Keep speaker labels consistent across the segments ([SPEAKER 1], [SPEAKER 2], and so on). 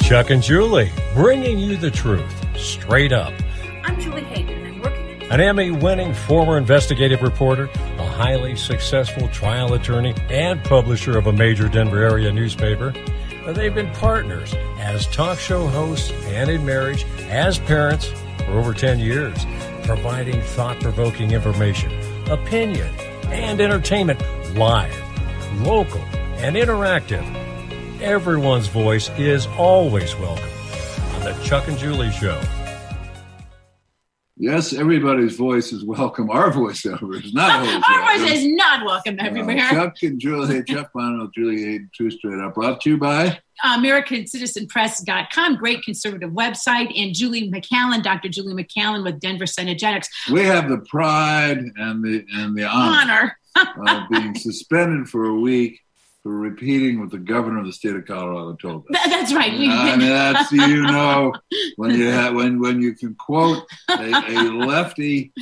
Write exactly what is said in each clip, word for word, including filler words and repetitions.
[SPEAKER 1] Chuck and Julie, bringing you the truth, straight up.
[SPEAKER 2] I'm Julie Hayden, and I'm working in...
[SPEAKER 1] An Emmy-winning former investigative reporter, a highly successful trial attorney, and publisher of a major Denver area newspaper. They've been partners as talk show hosts and in marriage, as parents for over ten years, providing thought-provoking information, opinion, and entertainment live, local, and interactive. Everyone's voice is always welcome on the Chuck and Julie Show.
[SPEAKER 3] Yes, everybody's voice is welcome. Our voiceover is not always
[SPEAKER 2] Our
[SPEAKER 3] welcome.
[SPEAKER 2] voice is not welcome everywhere.
[SPEAKER 3] Uh, Chuck and Julie, Chuck Bono, Julie Hayden, Two Straight Up. Brought to you by
[SPEAKER 2] American Citizen Press dot com, great conservative website, and Julie McCallan, Doctor Julie McCallan with Denver Synergetics.
[SPEAKER 3] We have the pride and the and the honor,
[SPEAKER 2] honor.
[SPEAKER 3] of being suspended for a week for repeating what the governor of the state of Colorado told us.
[SPEAKER 2] That's right.
[SPEAKER 3] Uh, I mean, that's, you know, when you have, when when you can quote a, a lefty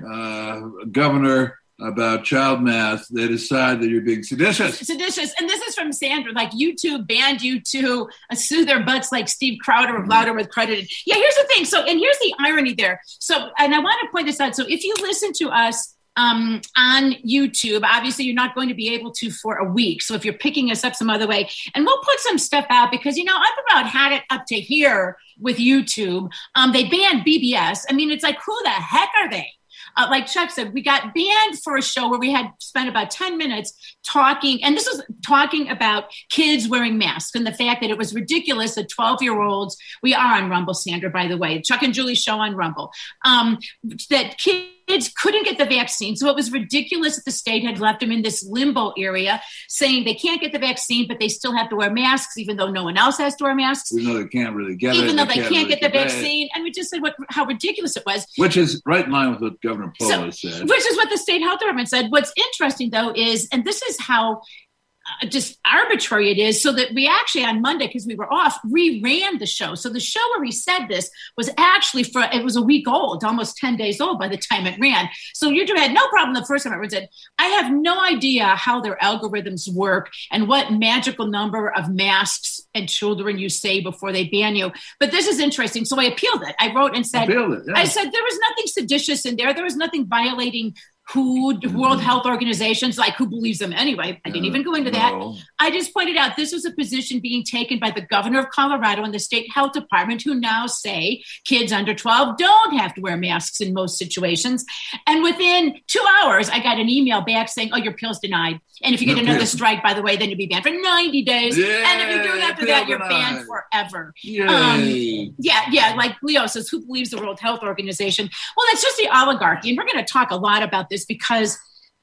[SPEAKER 3] uh, governor about child mass, they decide that you're being seditious.
[SPEAKER 2] Seditious. And this is from Sandra. Like, YouTube banned you to uh, sue their butts like Steve Crowder of Louder with Credited. Yeah, here's the thing. So, and here's the irony there. So, and I want to point this out. So if you listen to us um, on YouTube, obviously you're not going to be able to for a week. So if you're picking us up some other way, and we'll put some stuff out because, you know, I've about had it up to here with YouTube. Um, they banned B B S. I mean, it's like, who the heck are they? Uh, like Chuck said, we got banned for a show where we had spent about ten minutes talking, and this was talking about kids wearing masks and the fact that it was ridiculous that twelve-year-olds, we are on Rumble, Sandra, by the way, Chuck and Julie's show on Rumble, um, that kids couldn't get the vaccine. So it was ridiculous that the state had left them in this limbo area saying they can't get the vaccine, but they still have to wear masks, even though no one else has to wear masks.
[SPEAKER 3] Even though they can't really get
[SPEAKER 2] even
[SPEAKER 3] it.
[SPEAKER 2] Even though they,
[SPEAKER 3] they
[SPEAKER 2] can't,
[SPEAKER 3] can't
[SPEAKER 2] get
[SPEAKER 3] really
[SPEAKER 2] the vaccine. It. And we just said what how ridiculous it was.
[SPEAKER 3] Which is right in line with what Governor Polis
[SPEAKER 2] so,
[SPEAKER 3] said.
[SPEAKER 2] Which is what the state health department said. What's interesting, though, is, and this is how uh, just arbitrary it is, so that we actually on Monday, because we were off, reran the show. So the show where he said this was actually for, it was a week old, almost ten days old by the time it ran. So you had no problem the first time it said, I have no idea how their algorithms work and what magical number of masks and children you say before they ban you. But this is interesting. So I appealed it. I wrote and said,
[SPEAKER 3] it, yeah.
[SPEAKER 2] I said there was nothing seditious in there. There was nothing violating who World Health Organizations, like who believes them anyway. I didn't even go into that.
[SPEAKER 3] No.
[SPEAKER 2] I just pointed out this was a position being taken by the governor of Colorado and the state health department, who now say kids under twelve don't have to wear masks in most situations. And within two hours, I got an email back saying, oh, your appeal's denied. And if you get
[SPEAKER 3] No
[SPEAKER 2] another
[SPEAKER 3] kidding.
[SPEAKER 2] strike, by the way, then you'll be banned for ninety days.
[SPEAKER 3] Yeah,
[SPEAKER 2] and if you do it after that, you're
[SPEAKER 3] denied.
[SPEAKER 2] banned forever.
[SPEAKER 3] Yay.
[SPEAKER 2] Um, yeah, yeah. Like Leo says, who believes the World Health Organization? Well, that's just the oligarchy. And we're going to talk a lot about this because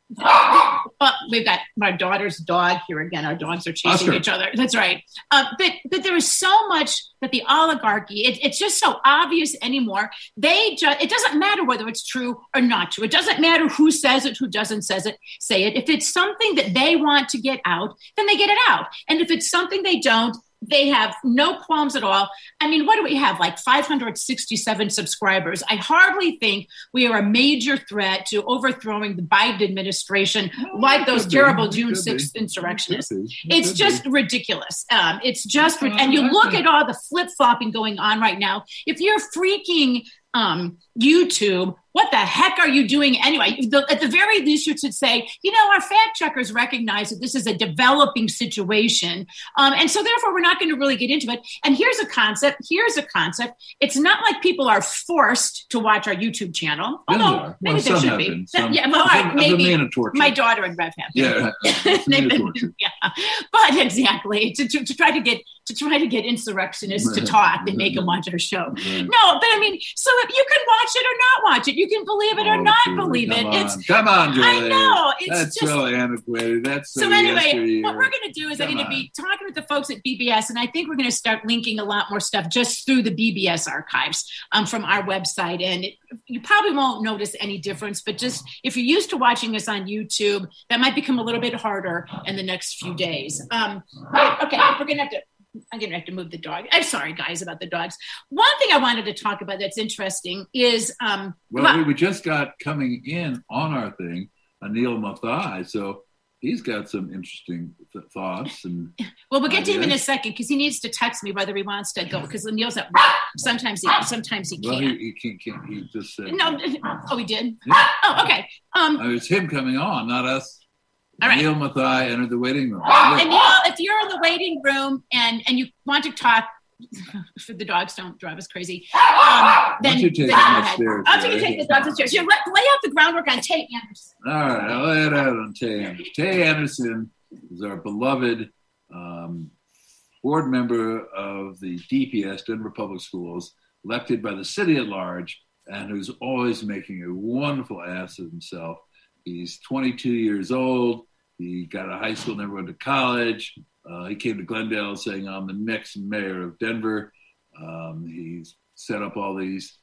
[SPEAKER 2] uh, we've got my daughter's dog here again. Our dogs are chasing
[SPEAKER 3] Oscar.
[SPEAKER 2] each other. That's right. Uh, but but there is so much that the oligarchy, it, it's just so obvious anymore. They just, it doesn't matter whether it's true or not true. It doesn't matter who says it, who doesn't says it, say it. If it's something that they want to get out, then they get it out. And if it's something they don't, they have no qualms at all. I mean, what do we have? Like five hundred sixty-seven subscribers. I hardly think we are a major threat to overthrowing the Biden administration,
[SPEAKER 3] Oh,
[SPEAKER 2] like those
[SPEAKER 3] be.
[SPEAKER 2] terrible
[SPEAKER 3] It
[SPEAKER 2] June
[SPEAKER 3] could
[SPEAKER 2] sixth
[SPEAKER 3] be.
[SPEAKER 2] insurrectionists.
[SPEAKER 3] It could be. It
[SPEAKER 2] It's
[SPEAKER 3] could
[SPEAKER 2] just
[SPEAKER 3] be.
[SPEAKER 2] ridiculous. Um, it's just,
[SPEAKER 3] Uh,
[SPEAKER 2] and you look
[SPEAKER 3] okay.
[SPEAKER 2] at all the flip-flopping going on right now. If you're freaking um, YouTube, what the heck are you doing anyway? The, at the very least, you should say, you know, our fact checkers recognize that this is a developing situation. Um, and so therefore, we're not going to really get into it. And here's a concept. Here's a concept. It's not like people are forced to watch our YouTube channel.
[SPEAKER 3] Yes,
[SPEAKER 2] Although
[SPEAKER 3] there are.
[SPEAKER 2] maybe
[SPEAKER 3] Well,
[SPEAKER 2] there
[SPEAKER 3] some
[SPEAKER 2] should
[SPEAKER 3] have
[SPEAKER 2] be.
[SPEAKER 3] been. Some-
[SPEAKER 2] yeah, well, all right,
[SPEAKER 3] some- some
[SPEAKER 2] maybe
[SPEAKER 3] men are tortured.
[SPEAKER 2] my daughter and Rev have.
[SPEAKER 3] Yeah, it's men are tortured.
[SPEAKER 2] yeah, but exactly to, to, to try to get to try to get insurrectionists to talk and make them watch our show.
[SPEAKER 3] Right.
[SPEAKER 2] No, but I mean, so if you can watch it or not watch it, you can believe it or
[SPEAKER 3] Oh,
[SPEAKER 2] not
[SPEAKER 3] Julie,
[SPEAKER 2] believe it.
[SPEAKER 3] come
[SPEAKER 2] It's
[SPEAKER 3] on. Come on, Julie.
[SPEAKER 2] I know, it's
[SPEAKER 3] That's
[SPEAKER 2] just-
[SPEAKER 3] so antiquated. That's so,
[SPEAKER 2] so anyway,
[SPEAKER 3] yesteryear.
[SPEAKER 2] what we're going to do is I'm
[SPEAKER 3] Come
[SPEAKER 2] going to
[SPEAKER 3] on.
[SPEAKER 2] be talking with the folks at B B S, and I think we're going to start linking a lot more stuff just through the B B S archives um, from our website. And it, you probably won't notice any difference, but just if you're used to watching us on YouTube, that might become a little bit harder in the next few days. Um, okay, we're going to have to. I'm going to have to move the dog. I'm sorry, guys, about the dogs. One thing I wanted to talk about that's interesting is... Um,
[SPEAKER 3] Well, we, we just got coming in on our thing, Anil Mathai. So he's got some interesting th- thoughts. And
[SPEAKER 2] well, we'll get
[SPEAKER 3] ideas.
[SPEAKER 2] to him in a second because he needs to text me whether he wants to go because Neil's at sometimes he sometimes he
[SPEAKER 3] well,
[SPEAKER 2] can't.
[SPEAKER 3] he, he can't, can't. He just said
[SPEAKER 2] no. Oh, he did.
[SPEAKER 3] Yeah.
[SPEAKER 2] Oh, okay. Um,
[SPEAKER 3] uh, it's him coming on, not us.
[SPEAKER 2] All right.
[SPEAKER 3] Neil Mathai entered the waiting room.
[SPEAKER 2] And Neil, if you're in the waiting room and and you want to talk. For the dogs don't drive us crazy. Um, then,
[SPEAKER 3] you take
[SPEAKER 2] then
[SPEAKER 3] them
[SPEAKER 2] go ahead.
[SPEAKER 3] upstairs,
[SPEAKER 2] I'll take you
[SPEAKER 3] right?
[SPEAKER 2] take the dogs upstairs. You lay, lay out the groundwork on Tay Anderson.
[SPEAKER 3] All right, I'll lay it out on Tay Anderson. Tay Anderson is our beloved um, board member of the D P S, Denver Public Schools, elected by the city at large, and who's always making a wonderful ass of himself. He's twenty-two years old. He got out of high school, never went to college. Uh, he came to Glendale saying, I'm the next mayor of Denver. Um, he's set up all these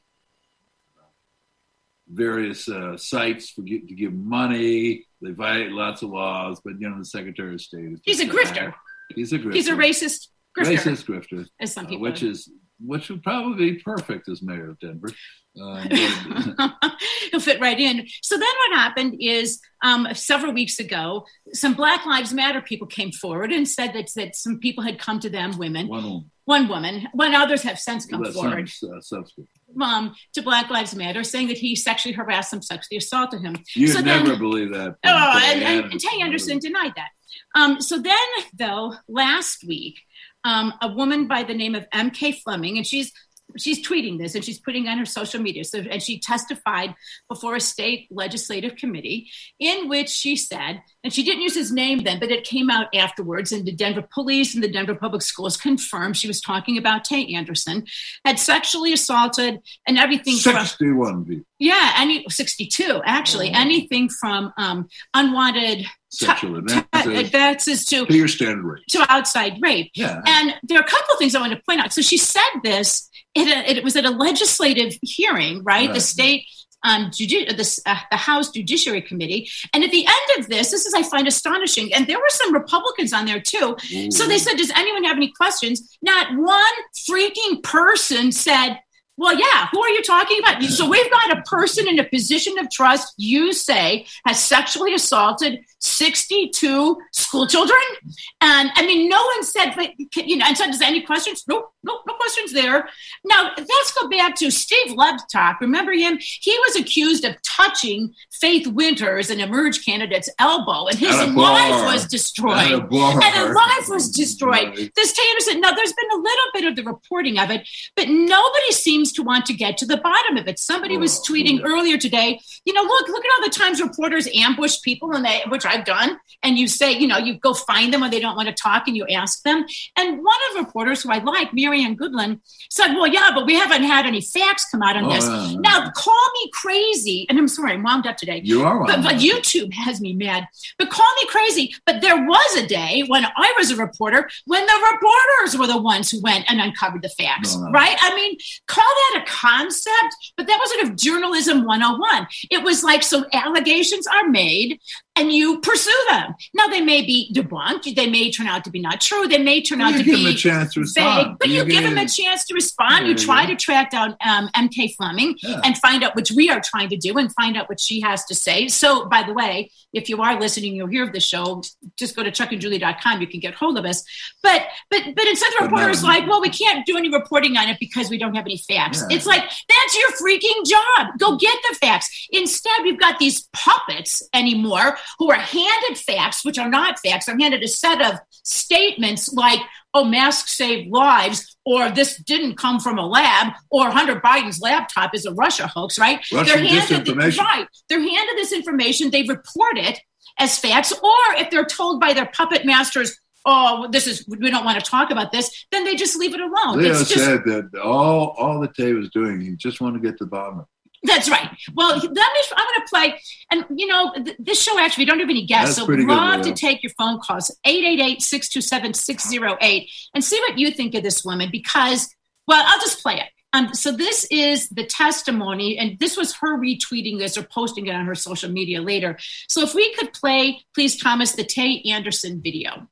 [SPEAKER 3] various uh, sites for get, to give money. They violate lots of laws, but, you know, the Secretary of State is
[SPEAKER 2] He's a grifter.
[SPEAKER 3] He's a grifter.
[SPEAKER 2] He's a racist grifter.
[SPEAKER 3] Racist grifter.
[SPEAKER 2] As some people
[SPEAKER 3] uh, which is which would probably be perfect as mayor of Denver. Um, but,
[SPEAKER 2] He'll fit right in. So then what happened is um, several weeks ago, some Black Lives Matter people came forward and said that, that some people had come to them, women,
[SPEAKER 3] one woman.
[SPEAKER 2] one woman, when others have since come
[SPEAKER 3] That's
[SPEAKER 2] forward
[SPEAKER 3] some, uh, subsequent.
[SPEAKER 2] um, to Black Lives Matter, saying that he sexually harassed them, sexually assaulted him.
[SPEAKER 3] You'd
[SPEAKER 2] so
[SPEAKER 3] never
[SPEAKER 2] then,
[SPEAKER 3] believe that.
[SPEAKER 2] Oh, and, and, and Tay Anderson denied that. Um, so then, though, last week, um, a woman by the name of M K Fleming, and she's she's tweeting this and she's putting on her social media. So, and she testified before a state legislative committee in which she said, and she didn't use his name then, but it came out afterwards, and the Denver police and the Denver Public Schools confirmed she was talking about Tay Anderson, had sexually assaulted and everything.
[SPEAKER 3] sixty-one people.
[SPEAKER 2] Yeah, any sixty-two actually. Oh. Anything from um, unwanted
[SPEAKER 3] sexual advances,
[SPEAKER 2] t- advances to,
[SPEAKER 3] to your standard rape,
[SPEAKER 2] to outside rape.
[SPEAKER 3] Yeah.
[SPEAKER 2] And there are a couple of things I want to point out. So she said this. It, it was at a legislative hearing, right? right. The state. Um, judi- the, uh, the House Judiciary Committee. And at the end of this, this is, I find astonishing, and there were some Republicans on there too. Ooh. So they said, does anyone have any questions? Not one freaking person said, well, yeah, who are you talking about? So we've got a person in a position of trust, you say, has sexually assaulted sixty-two school children. And I mean, no one said, but, you know, and so does any questions? Nope, nope, no questions there. Now, let's go back to Steve Lebtock. Remember him? He was accused of touching Faith Winters, an Emerge candidate's elbow, and his life was destroyed. And his life was destroyed. Right. This Tay Anderson, now there's been a little bit of the reporting of it, but nobody seems to want to get to the bottom of it. Somebody oh, was tweeting cool. earlier today, you know, look, look at all the times reporters ambush people, and they, which I've done, and you say, you know, you go find them when they don't want to talk and you ask them. And one of the reporters who I like, Marianne Goodland, said, well, yeah, but we haven't had any facts come out on oh, this. Yeah, yeah. Now, call me crazy, and I'm sorry, I'm wound up today.
[SPEAKER 3] You are wound
[SPEAKER 2] but,
[SPEAKER 3] up.
[SPEAKER 2] But YouTube has me mad. But call me crazy. But there was a day when I was a reporter when the reporters were the ones who went and uncovered the facts, no, no. right? I mean, call that a concept, but that was sort of journalism one oh one. It was like, so allegations are made and you pursue them. Now, they may be debunked. They may turn out to be not true. They may turn out
[SPEAKER 3] you
[SPEAKER 2] to
[SPEAKER 3] give
[SPEAKER 2] be
[SPEAKER 3] them a chance to respond.
[SPEAKER 2] vague, but you, you give them a chance to respond. Yeah, you try yeah. to track down um, M K Fleming yeah. and find out, which we are trying to do, and find out what she has to say. So, by the way, if you are listening, you'll hear of the show. Just go to chuck and julie dot com. You can get hold of us. But but but instead the reporter's no, like, well, we can't do any reporting on it because we don't have any facts. Yeah. It's like, that's your freaking job. Go get the facts. Instead, we've got these puppets anymore who are handed facts, which are not facts. They're handed a set of statements like, oh, masks save lives, or this didn't come from a lab, or Hunter Biden's laptop is a Russia hoax, right?
[SPEAKER 3] Russian
[SPEAKER 2] they're handed
[SPEAKER 3] disinformation.
[SPEAKER 2] Right. They're handed this information. They report it as facts, or if they're told by their puppet masters, oh, this is, we don't want to talk about this, then they just leave it alone.
[SPEAKER 3] Leo
[SPEAKER 2] it's just,
[SPEAKER 3] said that all, all that Tay was doing, he just wanted to get to the bottom of it.
[SPEAKER 2] That's right. Well, let me, I'm going to play, and you know, th- this show actually, we don't have any guests,
[SPEAKER 3] That's
[SPEAKER 2] so we'd love
[SPEAKER 3] good,
[SPEAKER 2] to take your phone calls, eight eight eight, six two seven, six zero eight, and see what you think of this woman, because, well, I'll just play it. Um, so this is the testimony, and this was her retweeting this or posting it on her social media later. So if we could play, please, Thomas, the Tay Anderson video.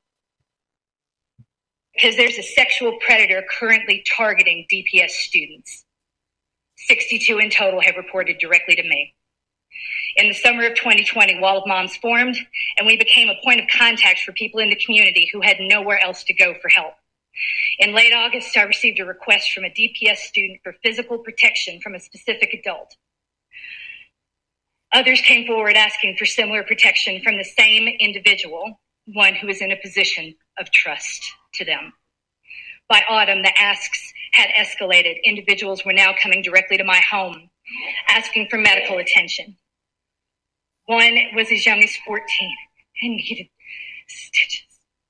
[SPEAKER 4] Because there's a sexual predator currently targeting D P S students. sixty-two in total have reported directly to me. In the summer of twenty twenty, Wall of Moms formed, and we became a point of contact for people in the community who had nowhere else to go for help. In late August, I received a request from a D P S student for physical protection from a specific adult. Others came forward asking for similar protection from the same individual, one who is in a position of trust to them. By autumn, the asks had escalated. Individuals were now coming directly to my home, asking for medical attention. One was as young as fourteen and needed stitches.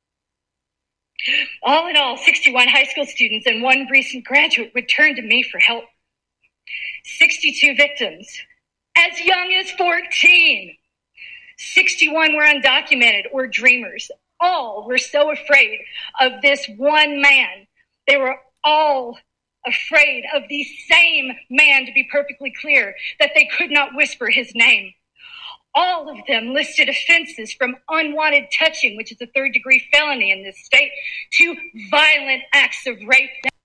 [SPEAKER 4] All in all, sixty-one high school students and one recent graduate would turn to me for help. sixty-two victims, as young as fourteen. sixty-one were undocumented or dreamers. All were so afraid of this one man. They were all afraid of the same man, to be perfectly clear, that they could not whisper his name. All of them listed offenses from unwanted touching, which is a third degree felony in this state, to violent acts of rape.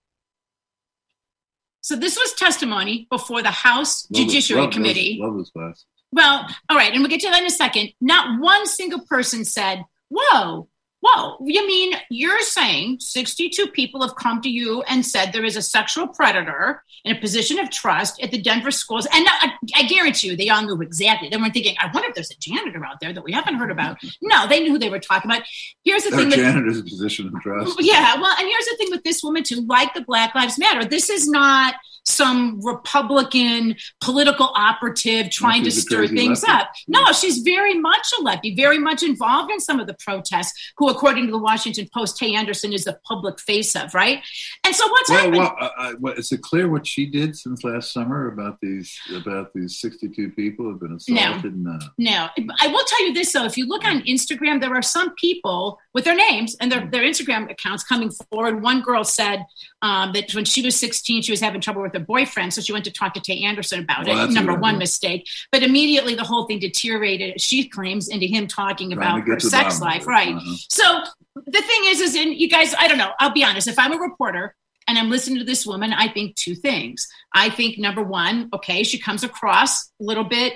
[SPEAKER 2] So this was testimony before the House
[SPEAKER 3] Love
[SPEAKER 2] Judiciary
[SPEAKER 3] love
[SPEAKER 2] Committee.
[SPEAKER 3] Those, love those glasses.
[SPEAKER 2] Well, all right, and we'll get to that in a second. Not one single person said, whoa, whoa, you mean you're saying sixty-two people have come to you and said there is a sexual predator in a position of trust at the Denver schools? And I, I guarantee you, they all knew exactly. They weren't thinking, I wonder if there's a janitor out there that we haven't heard about. No, they knew who they were talking about. Here's the
[SPEAKER 3] Our
[SPEAKER 2] thing.
[SPEAKER 3] janitor's with, position of trust.
[SPEAKER 2] Yeah, well, and here's the thing with this woman, too, like the Black Lives Matter. This is not some Republican political operative trying to stir things lefty. up. No, she's very much a lefty, very much involved in some of the protests, who, according to the Washington Post, Tay Anderson is the public face of, right? And so what's
[SPEAKER 3] well,
[SPEAKER 2] happened?
[SPEAKER 3] Well, uh, uh, well, is it clear what she did since last summer about these about these sixty-two people who have been assaulted?
[SPEAKER 2] No,
[SPEAKER 3] no.
[SPEAKER 2] no. I will tell you this, though. If you look on Instagram, there are some people with their names and their, their Instagram accounts coming forward. One girl said um, that when she was sixteen, she was having trouble with her boyfriend, so she went to talk to Tay Anderson about
[SPEAKER 3] well,
[SPEAKER 2] it. Number one
[SPEAKER 3] idea.
[SPEAKER 2] mistake. But immediately the whole thing deteriorated, she claims, into him talking
[SPEAKER 3] Trying
[SPEAKER 2] about her sex life. Right.
[SPEAKER 3] Uh-huh.
[SPEAKER 2] So the thing is, is in you guys, I don't know, I'll be honest. If I'm a reporter and I'm listening to this woman, I think two things. I think, number one, okay, she comes across a little bit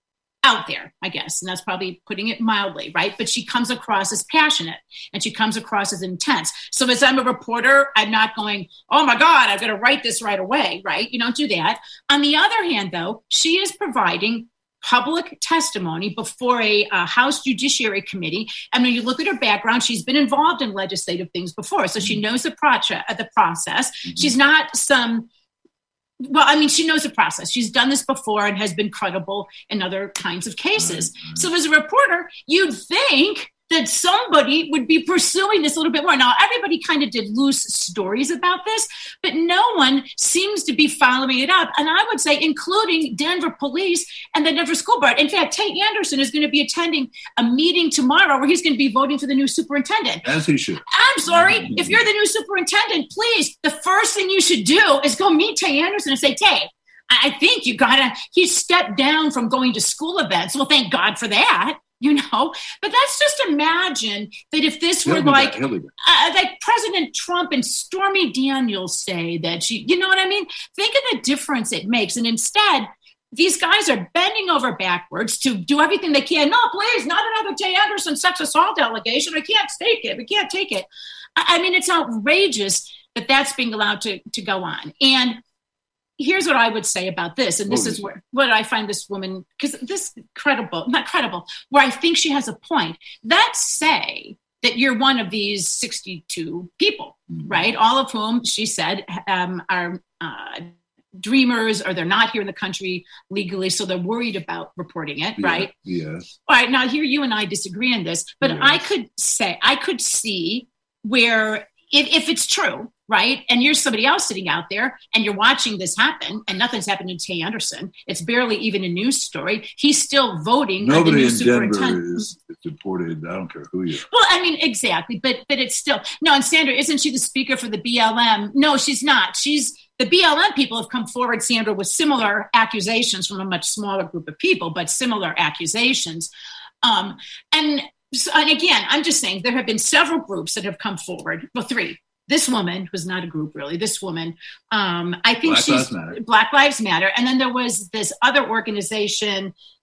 [SPEAKER 2] out there, I guess, and that's probably putting it mildly, right? But she comes across as passionate and she comes across as intense. So as I'm a reporter, I'm not going, oh my God, I've got to write this right away, right? You don't do that. On the other hand, though, she is providing public testimony before a uh, House Judiciary Committee. And when you look at her background, she's been involved in legislative things before. So she knows the, proce- uh, the process. Mm-hmm. She's not some, well, I mean, she knows the process. She's done this before and has been credible in other kinds of cases. Mm-hmm. So as a reporter, you'd think that somebody would be pursuing this a little bit more. Now, everybody kind of did loose stories about this, but no one seems to be following it up. And I would say, including Denver police and the Denver school board. In fact, Tay Anderson is going to be attending a meeting tomorrow where he's going to be voting for the new superintendent.
[SPEAKER 3] As he should.
[SPEAKER 2] I'm sorry. If you're the new superintendent, please, the first thing you should do is go meet Tay Anderson and say, Tay, I think you got to, he stepped down from going to school events. Well, thank God for that. You know, but let's just imagine that if this were like, uh, like President Trump and Stormy Daniels say that she, you know what I mean? Think of the difference it makes. And instead, these guys are bending over backwards to do everything they can. No, please, not another Tay Anderson sex assault allegation. We can't take it. We can't take it. I, I mean, it's outrageous that that's being allowed to, to go on. And here's what I would say about this. And this is where, what I find this woman, because this credible, not credible, where I think she has a point. Let's say that you're one of these sixty-two people, mm-hmm. right? All of whom, she said, um, are uh, dreamers, or they're not here in the country legally, so they're worried about reporting it,
[SPEAKER 3] yeah,
[SPEAKER 2] right?
[SPEAKER 3] Yes.
[SPEAKER 2] All right, now here you and I disagree on this, but yes. I could say, I could see where, if, if it's true, right? And you're somebody else sitting out there and you're watching this happen and nothing's happened to Tay Anderson. It's barely even a news story. He's still voting.
[SPEAKER 3] Nobody
[SPEAKER 2] the new
[SPEAKER 3] in Denver is deported. I don't care who you are.
[SPEAKER 2] Well, I mean, exactly. But but it's still, no, and Sandra, isn't she the speaker for the B L M? No, she's not. She's, the B L M people have come forward, Sandra, with similar accusations from a much smaller group of people, but similar accusations. Um, and, so, and again, I'm just saying there have been several groups that have come forward. Well, three. This woman was not a group, really. This woman, um, I think
[SPEAKER 3] Black
[SPEAKER 2] she's
[SPEAKER 3] Lives Matter.
[SPEAKER 2] Black Lives Matter. And then there was this other organization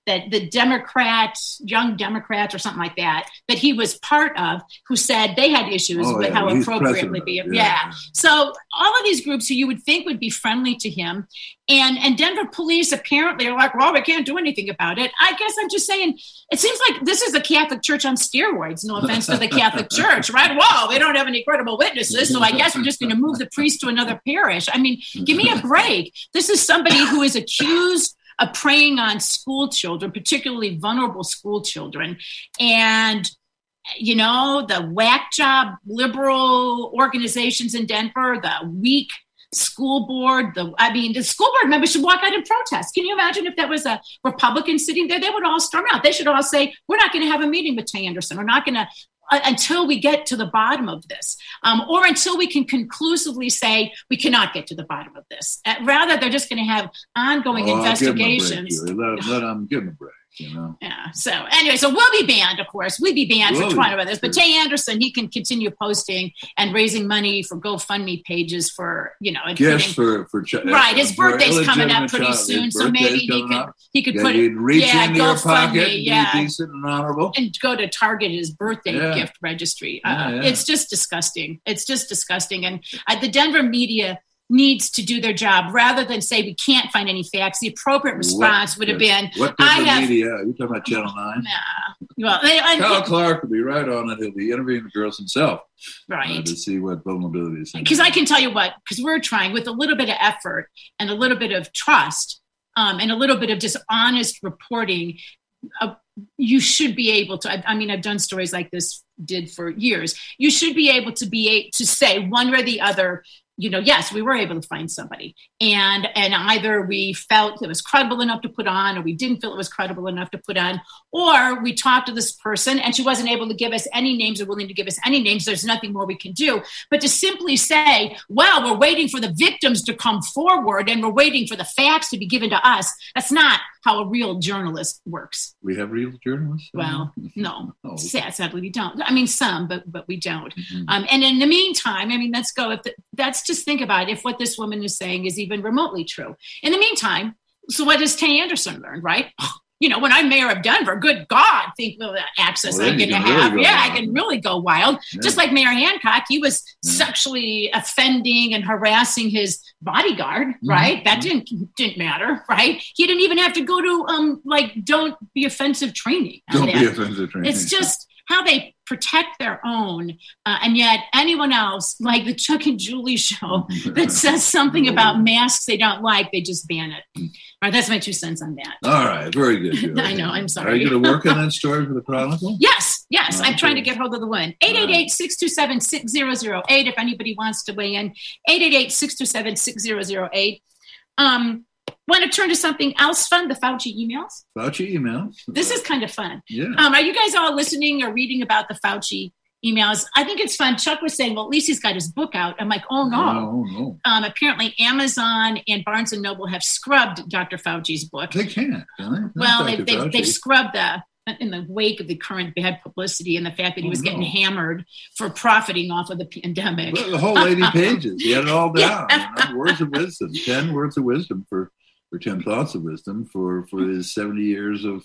[SPEAKER 2] that the Democrats, young Democrats or something like that, that he was part of, who said they had issues
[SPEAKER 3] Oh,
[SPEAKER 2] with
[SPEAKER 3] yeah,
[SPEAKER 2] how
[SPEAKER 3] he's
[SPEAKER 2] appropriately
[SPEAKER 3] president.
[SPEAKER 2] be. Yeah.
[SPEAKER 3] Yeah.
[SPEAKER 2] So all of these groups who you would think would be friendly to him, and, and Denver police apparently are like, well, we can't do anything about it. I guess I'm just saying, it seems like this is the Catholic Church on steroids. No offense to the Catholic Church, right? Well, we don't have any credible witnesses, so I guess we're just going to move the priest to another parish. I mean, give me a break. This is somebody who is accused of preying on school children, particularly vulnerable school children. And, you know, the whack job liberal organizations in Denver, the weak school board, the I mean, the school board members should walk out and protest. Can you imagine if that was a Republican sitting there? They would all storm out. They should all say, we're not going to have a meeting with Tay Anderson. We're not going to uh, until we get to the bottom of this, um, or until we can conclusively say we cannot get to the bottom of this. Uh, rather, they're just going to have ongoing
[SPEAKER 3] Oh, I'll give 'em a break,
[SPEAKER 2] investigations.
[SPEAKER 3] Julie. Let, let them give them a break, you know.
[SPEAKER 2] Yeah. So anyway, so we'll be banned, of course. We'd be banned
[SPEAKER 3] We'll
[SPEAKER 2] for
[SPEAKER 3] be,
[SPEAKER 2] twenty about this. But
[SPEAKER 3] sure.
[SPEAKER 2] Tay Anderson, he can continue posting and raising money for GoFundMe pages for, you know,
[SPEAKER 3] Gifts
[SPEAKER 2] including-
[SPEAKER 3] for for ch-
[SPEAKER 2] right. His
[SPEAKER 3] for
[SPEAKER 2] birthday's coming up
[SPEAKER 3] illegitimate
[SPEAKER 2] pretty
[SPEAKER 3] child.
[SPEAKER 2] soon,
[SPEAKER 3] His
[SPEAKER 2] so maybe
[SPEAKER 3] birthday's
[SPEAKER 2] he
[SPEAKER 3] coming
[SPEAKER 2] could
[SPEAKER 3] up.
[SPEAKER 2] he could
[SPEAKER 3] Yeah,
[SPEAKER 2] put
[SPEAKER 3] you'd reach
[SPEAKER 2] yeah,
[SPEAKER 3] into your
[SPEAKER 2] GoFundMe,
[SPEAKER 3] pocket, and
[SPEAKER 2] yeah.
[SPEAKER 3] be decent and honorable.
[SPEAKER 2] and go to Target his birthday
[SPEAKER 3] Yeah.
[SPEAKER 2] gift registry.
[SPEAKER 3] Yeah,
[SPEAKER 2] Uh,
[SPEAKER 3] yeah.
[SPEAKER 2] It's just disgusting. It's just disgusting. And uh, the Denver media needs to do their job rather than say we can't find any facts. The appropriate response
[SPEAKER 3] What-
[SPEAKER 2] would have
[SPEAKER 3] yes.
[SPEAKER 2] been,
[SPEAKER 3] What
[SPEAKER 2] I
[SPEAKER 3] Denver
[SPEAKER 2] have-
[SPEAKER 3] media? Are you talking about Channel nine?
[SPEAKER 2] nah. Well, they, I,
[SPEAKER 3] Kyle Clark will be right on it. He'll be interviewing the girls himself uh,
[SPEAKER 2] right.
[SPEAKER 3] to see what vulnerabilities.
[SPEAKER 2] Because I can tell you what, because we're trying with a little bit of effort and a little bit of trust um, and a little bit of just honest reporting, uh, you should be able to, I, I mean, I've done stories like this, did for years. You should be able to be able to say one way or the other, you know, yes, we were able to find somebody. And and either we felt it was credible enough to put on, or we didn't feel it was credible enough to put on, or we talked to this person and she wasn't able to give us any names or willing to give us any names. There's nothing more we can do. But to simply say, well, we're waiting for the victims to come forward and we're waiting for the facts to be given to us, that's not how a real journalist works.
[SPEAKER 3] We have real journalists.
[SPEAKER 2] Well, no,
[SPEAKER 3] Oh.
[SPEAKER 2] sad, sadly we don't. I mean, some, but but we don't.
[SPEAKER 3] Mhm.
[SPEAKER 2] Um, and in the meantime, I mean, let's go. If the, that's just think about it, if what this woman is saying is even remotely true. In the meantime, so what does Tay Anderson learn, right? You know, when I'm mayor of Denver, good God, think of the access
[SPEAKER 3] Well,
[SPEAKER 2] I
[SPEAKER 3] then
[SPEAKER 2] get
[SPEAKER 3] you
[SPEAKER 2] to
[SPEAKER 3] can really
[SPEAKER 2] have.
[SPEAKER 3] go
[SPEAKER 2] Yeah,
[SPEAKER 3] wild.
[SPEAKER 2] I can really go wild.
[SPEAKER 3] Yeah.
[SPEAKER 2] Just like Mayor Hancock, he was
[SPEAKER 3] Yeah.
[SPEAKER 2] sexually offending and harassing his bodyguard,
[SPEAKER 3] Mm-hmm.
[SPEAKER 2] right? That didn't didn't matter, right? He didn't even have to go to um like don't be offensive training. on
[SPEAKER 3] Don't
[SPEAKER 2] that.
[SPEAKER 3] be offensive. Training.
[SPEAKER 2] It's just how they protect their own, uh, and yet anyone else, like the Chuck and Julie show, that says something about masks they don't like, they just ban it. All right, that's my two cents on that.
[SPEAKER 3] All right, very good. Julie.
[SPEAKER 2] I know, I'm
[SPEAKER 3] Are
[SPEAKER 2] sorry.
[SPEAKER 3] you going to work on that story for the Chronicle?
[SPEAKER 2] Yes, yes, I'm
[SPEAKER 3] Okay.
[SPEAKER 2] trying to get hold of the one. eight eight eight, six two seven, six zero zero eight if anybody wants to weigh in. eight eight eight, six two seven, six zero zero eight. Um, want to turn to something else fun, the Fauci emails?
[SPEAKER 3] Fauci emails.
[SPEAKER 2] This is kind of fun.
[SPEAKER 3] Yeah.
[SPEAKER 2] Um, are you guys all listening or reading about the Fauci emails? I think it's fun. Chuck was saying, well, at least he's got his book out. I'm like, oh, no.
[SPEAKER 3] No, no.
[SPEAKER 2] Um, apparently, Amazon and Barnes and Noble have scrubbed Doctor Fauci's book.
[SPEAKER 3] They can't, can they? Not
[SPEAKER 2] Well,
[SPEAKER 3] Doctor
[SPEAKER 2] they've, they've,
[SPEAKER 3] Fauci.
[SPEAKER 2] they've scrubbed the in the wake of the current bad publicity and the fact that he
[SPEAKER 3] Oh,
[SPEAKER 2] was
[SPEAKER 3] no.
[SPEAKER 2] getting hammered for profiting off of the pandemic.
[SPEAKER 3] Well, the whole eighty pages. He had it all down.
[SPEAKER 2] Yeah.
[SPEAKER 3] You know, words of wisdom. Ten words of wisdom for, for ten thoughts of wisdom for, for his seventy years of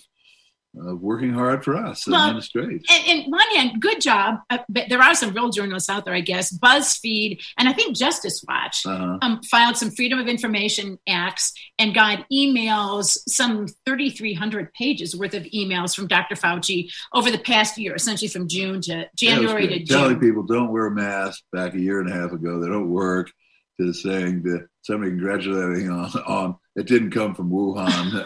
[SPEAKER 3] of working hard for us in
[SPEAKER 2] Well,
[SPEAKER 3] administration.
[SPEAKER 2] And, and one hand, good job. Uh, but there are some real journalists out there, I guess. BuzzFeed and I think Justice Watch
[SPEAKER 3] Uh-huh.
[SPEAKER 2] um, filed some Freedom of Information acts and got emails, some thirty-three hundred pages worth of emails from Doctor Fauci over the past year, essentially from June to January
[SPEAKER 3] That
[SPEAKER 2] to
[SPEAKER 3] was good. Telling
[SPEAKER 2] June.
[SPEAKER 3] people don't wear masks back a year and a half ago. They don't work. To saying that somebody congratulating on, on it didn't come from Wuhan.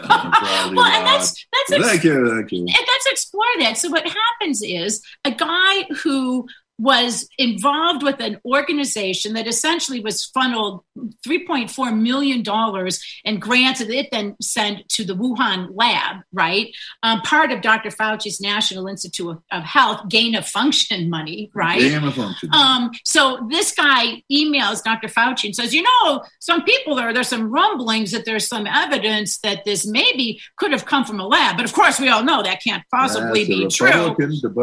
[SPEAKER 3] uh,
[SPEAKER 2] Well, and that's that's ex-
[SPEAKER 3] thank you, thank you.
[SPEAKER 2] and let's explore that. So what happens is a guy who was involved with an organization that essentially was funneled three point four million dollars in grants that it then sent to the Wuhan lab, right? Um, part of Doctor Fauci's National Institute of, of Health gain of function money, right?
[SPEAKER 3] Game of function.
[SPEAKER 2] Um, so this guy emails Doctor Fauci and says, you know, some people are, there's some rumblings that there's some evidence that this maybe could have come from a lab. But of course, we all know that can't possibly
[SPEAKER 3] That's a
[SPEAKER 2] be true.
[SPEAKER 3] Republican debunk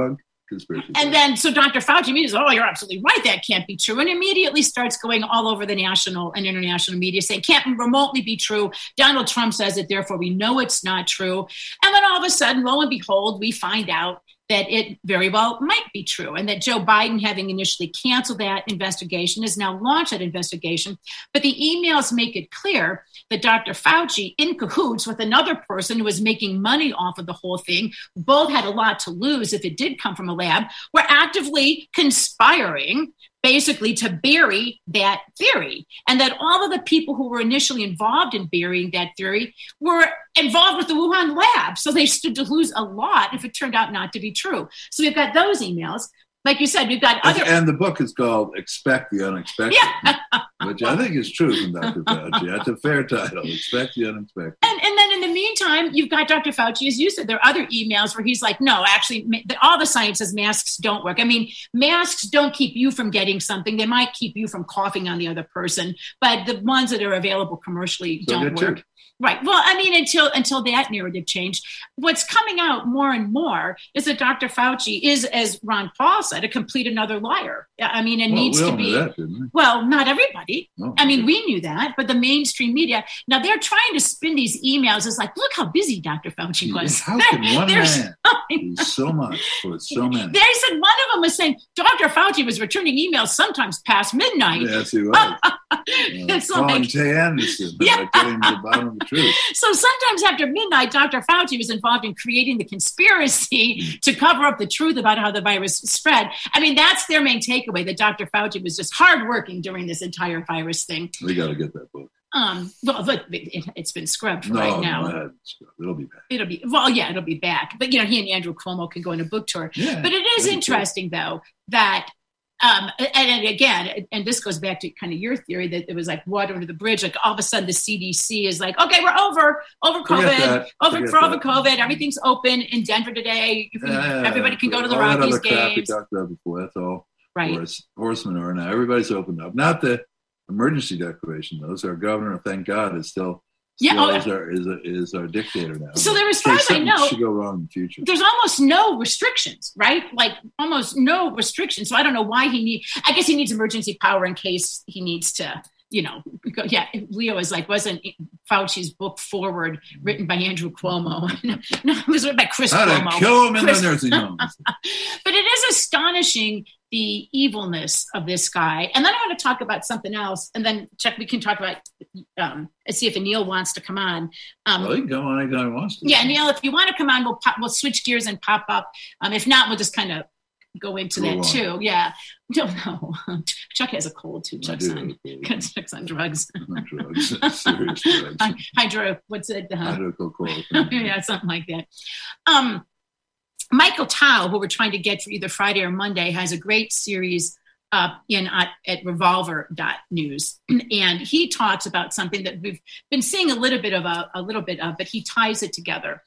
[SPEAKER 3] conspiracy.
[SPEAKER 2] And then, so Doctor Fauci means, oh, you're absolutely right. That can't be true. And immediately starts going all over the national and international media saying, can't remotely be true. Donald Trump says it, therefore we know it's not true. And then all of a sudden, lo and behold, we find out that it very well might be true, and that Joe Biden, having initially canceled that investigation, has now launched that investigation. But the emails make it clear that Doctor Fauci, in cahoots with another person who was making money off of the whole thing, both had a lot to lose if it did come from a lab, were actively conspiring basically to bury that theory. And that all of the people who were initially involved in burying that theory were involved with the Wuhan lab. So they stood to lose a lot if it turned out not to be true. So we've got those emails. Like you said, we've got other...
[SPEAKER 3] And the book is called Expect the Unexpected, yeah. which I think is true from Doctor Fauci. That's a fair title, Expect the Unexpected.
[SPEAKER 2] And, and then in the meantime, you've got Doctor Fauci, as you said, there are other emails where he's like, no, actually, all the science says masks don't work. I mean, masks don't keep you from getting something. They might keep you from coughing on the other person, but the ones that are available commercially
[SPEAKER 3] so
[SPEAKER 2] don't work. Too. Right. Well, I mean, until until that narrative changed, what's coming out more and more is that Doctor Fauci is, as Ron Paul said, a complete another liar. I mean, it
[SPEAKER 3] well,
[SPEAKER 2] needs
[SPEAKER 3] we
[SPEAKER 2] to be.
[SPEAKER 3] That, didn't we?
[SPEAKER 2] Well, not everybody.
[SPEAKER 3] Oh,
[SPEAKER 2] I mean,
[SPEAKER 3] okay.
[SPEAKER 2] we knew that, but the mainstream media now they're trying to spin these emails as like, look how busy Doctor Fauci was.
[SPEAKER 3] How can one man
[SPEAKER 2] so,
[SPEAKER 3] do so much for so many?
[SPEAKER 2] They said one of them was saying Doctor Fauci was returning emails sometimes past midnight.
[SPEAKER 3] Yes, he was. uh,
[SPEAKER 2] it's
[SPEAKER 3] calling
[SPEAKER 2] like,
[SPEAKER 3] Tay Anderson,
[SPEAKER 2] yeah.
[SPEAKER 3] getting to the bottom of the truth.
[SPEAKER 2] So sometimes after midnight, Doctor Fauci was involved in creating the conspiracy to cover up the truth about how the virus spread. I mean, that's their main takeaway, that Doctor Fauci was just hardworking during this entire virus thing.
[SPEAKER 3] We got to get that book.
[SPEAKER 2] Um, well, look, it, it's been scrubbed for
[SPEAKER 3] no,
[SPEAKER 2] right now.
[SPEAKER 3] No, it'll be back.
[SPEAKER 2] It'll be, well, yeah, it'll be back. But, you know, he and Andrew Cuomo can go on a book tour.
[SPEAKER 3] Yeah,
[SPEAKER 2] but it is interesting, cool. though, that Um, and, and again, and this goes back to kind of your theory that it was like water under the bridge. Like all of a sudden the C D C is like, okay, we're over, over COVID, over for over COVID. Everything's open in Denver today. You can, yeah, everybody can go to the
[SPEAKER 3] all
[SPEAKER 2] Rockies
[SPEAKER 3] that other
[SPEAKER 2] games.
[SPEAKER 3] Crap we talked about before. That's all.
[SPEAKER 2] Right.
[SPEAKER 3] Horse, horse manure now. Everybody's opened up. Not the emergency declaration, though. So our governor, thank God, is still.
[SPEAKER 2] Yeah,
[SPEAKER 3] Still
[SPEAKER 2] oh,
[SPEAKER 3] is, our, is, a, is our dictator now.
[SPEAKER 2] So there, as far as I know,
[SPEAKER 3] should go wrong in the future.
[SPEAKER 2] There's almost no restrictions, right? Like almost no restrictions. So I don't know why he need. I guess he needs emergency power in case he needs to, you know. Go, yeah, Leo is like, wasn't Fauci's book Forward written by Andrew Cuomo? No, it was written by Chris
[SPEAKER 3] How
[SPEAKER 2] Cuomo.
[SPEAKER 3] to kill him in
[SPEAKER 2] Chris,
[SPEAKER 3] the nursing home.
[SPEAKER 2] But it is astonishing the evilness of this guy. And then I want to talk about something else. And then Chuck, we can talk about, um, let's see if Anil wants to come on. Um,
[SPEAKER 3] well, he can come on anytime he wants to.
[SPEAKER 2] Yeah, Neil, if you want to come on, we'll pop, we'll switch gears and pop up. Um, if not, we'll just kind of go into
[SPEAKER 3] Go
[SPEAKER 2] that
[SPEAKER 3] on.
[SPEAKER 2] too. Yeah. No, no. Chuck has a cold too. Chuck's
[SPEAKER 3] do
[SPEAKER 2] on,
[SPEAKER 3] have
[SPEAKER 2] Chuck's on drugs.
[SPEAKER 3] Not drugs. Serious drugs.
[SPEAKER 2] Hydro, what's it? Uh,
[SPEAKER 3] Hydrochloroquine.
[SPEAKER 2] yeah, something like that. Um, Michael Tao, who we're trying to get for either Friday or Monday, has a great series up in at, at revolver dot news. And he talks about something that we've been seeing a little bit of a, a little bit of, but he ties it together.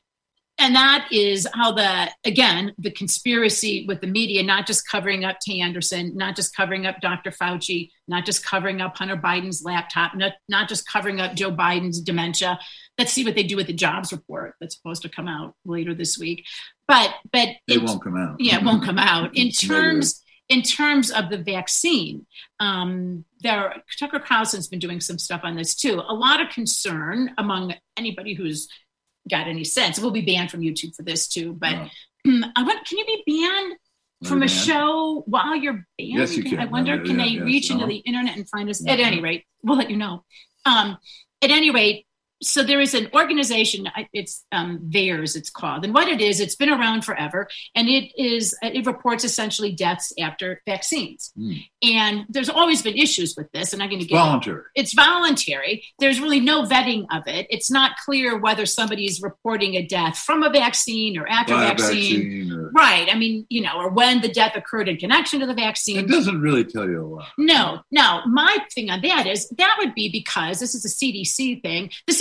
[SPEAKER 2] And that is how the, again, the conspiracy with the media, not just covering up Tay Anderson, not just covering up Doctor Fauci, not just covering up Hunter Biden's laptop, not, not just covering up Joe Biden's dementia. Let's see what they do with the jobs report that's supposed to come out later this week. But but
[SPEAKER 3] It
[SPEAKER 2] it
[SPEAKER 3] won't come out.
[SPEAKER 2] Yeah, it won't come out. In
[SPEAKER 3] It's
[SPEAKER 2] terms in terms of the vaccine, um, there Tucker Carlson's been doing some stuff on this too. A lot of concern among anybody who's got any sense. We'll be banned from YouTube for this too. But
[SPEAKER 3] No.
[SPEAKER 2] I want, can you be banned
[SPEAKER 3] Are
[SPEAKER 2] from
[SPEAKER 3] you
[SPEAKER 2] a
[SPEAKER 3] banned?
[SPEAKER 2] show while you're banned?
[SPEAKER 3] Yes, you can.
[SPEAKER 2] I wonder,
[SPEAKER 3] Yeah,
[SPEAKER 2] can
[SPEAKER 3] yeah,
[SPEAKER 2] they
[SPEAKER 3] yes.
[SPEAKER 2] reach into
[SPEAKER 3] Uh-huh.
[SPEAKER 2] the internet and find us?
[SPEAKER 3] Yeah.
[SPEAKER 2] At any rate, we'll let you know. Um, at any rate, so there is an organization, it's um, VAERS, it's called. And what it is, it's been around forever. And it is, it reports essentially deaths after vaccines.
[SPEAKER 3] Mm.
[SPEAKER 2] And there's always been issues with this. And I'm going to get
[SPEAKER 3] Voluntary.
[SPEAKER 2] It's voluntary. There's really no vetting of it. It's not clear whether somebody's reporting a death from a vaccine or after
[SPEAKER 3] By a
[SPEAKER 2] vaccine.
[SPEAKER 3] vaccine or,
[SPEAKER 2] Right. I mean, you know, or when the death occurred in connection to the vaccine.
[SPEAKER 3] it doesn't really tell you a lot.
[SPEAKER 2] No, no. My thing on that is that would be because this is a C D C thing. The C D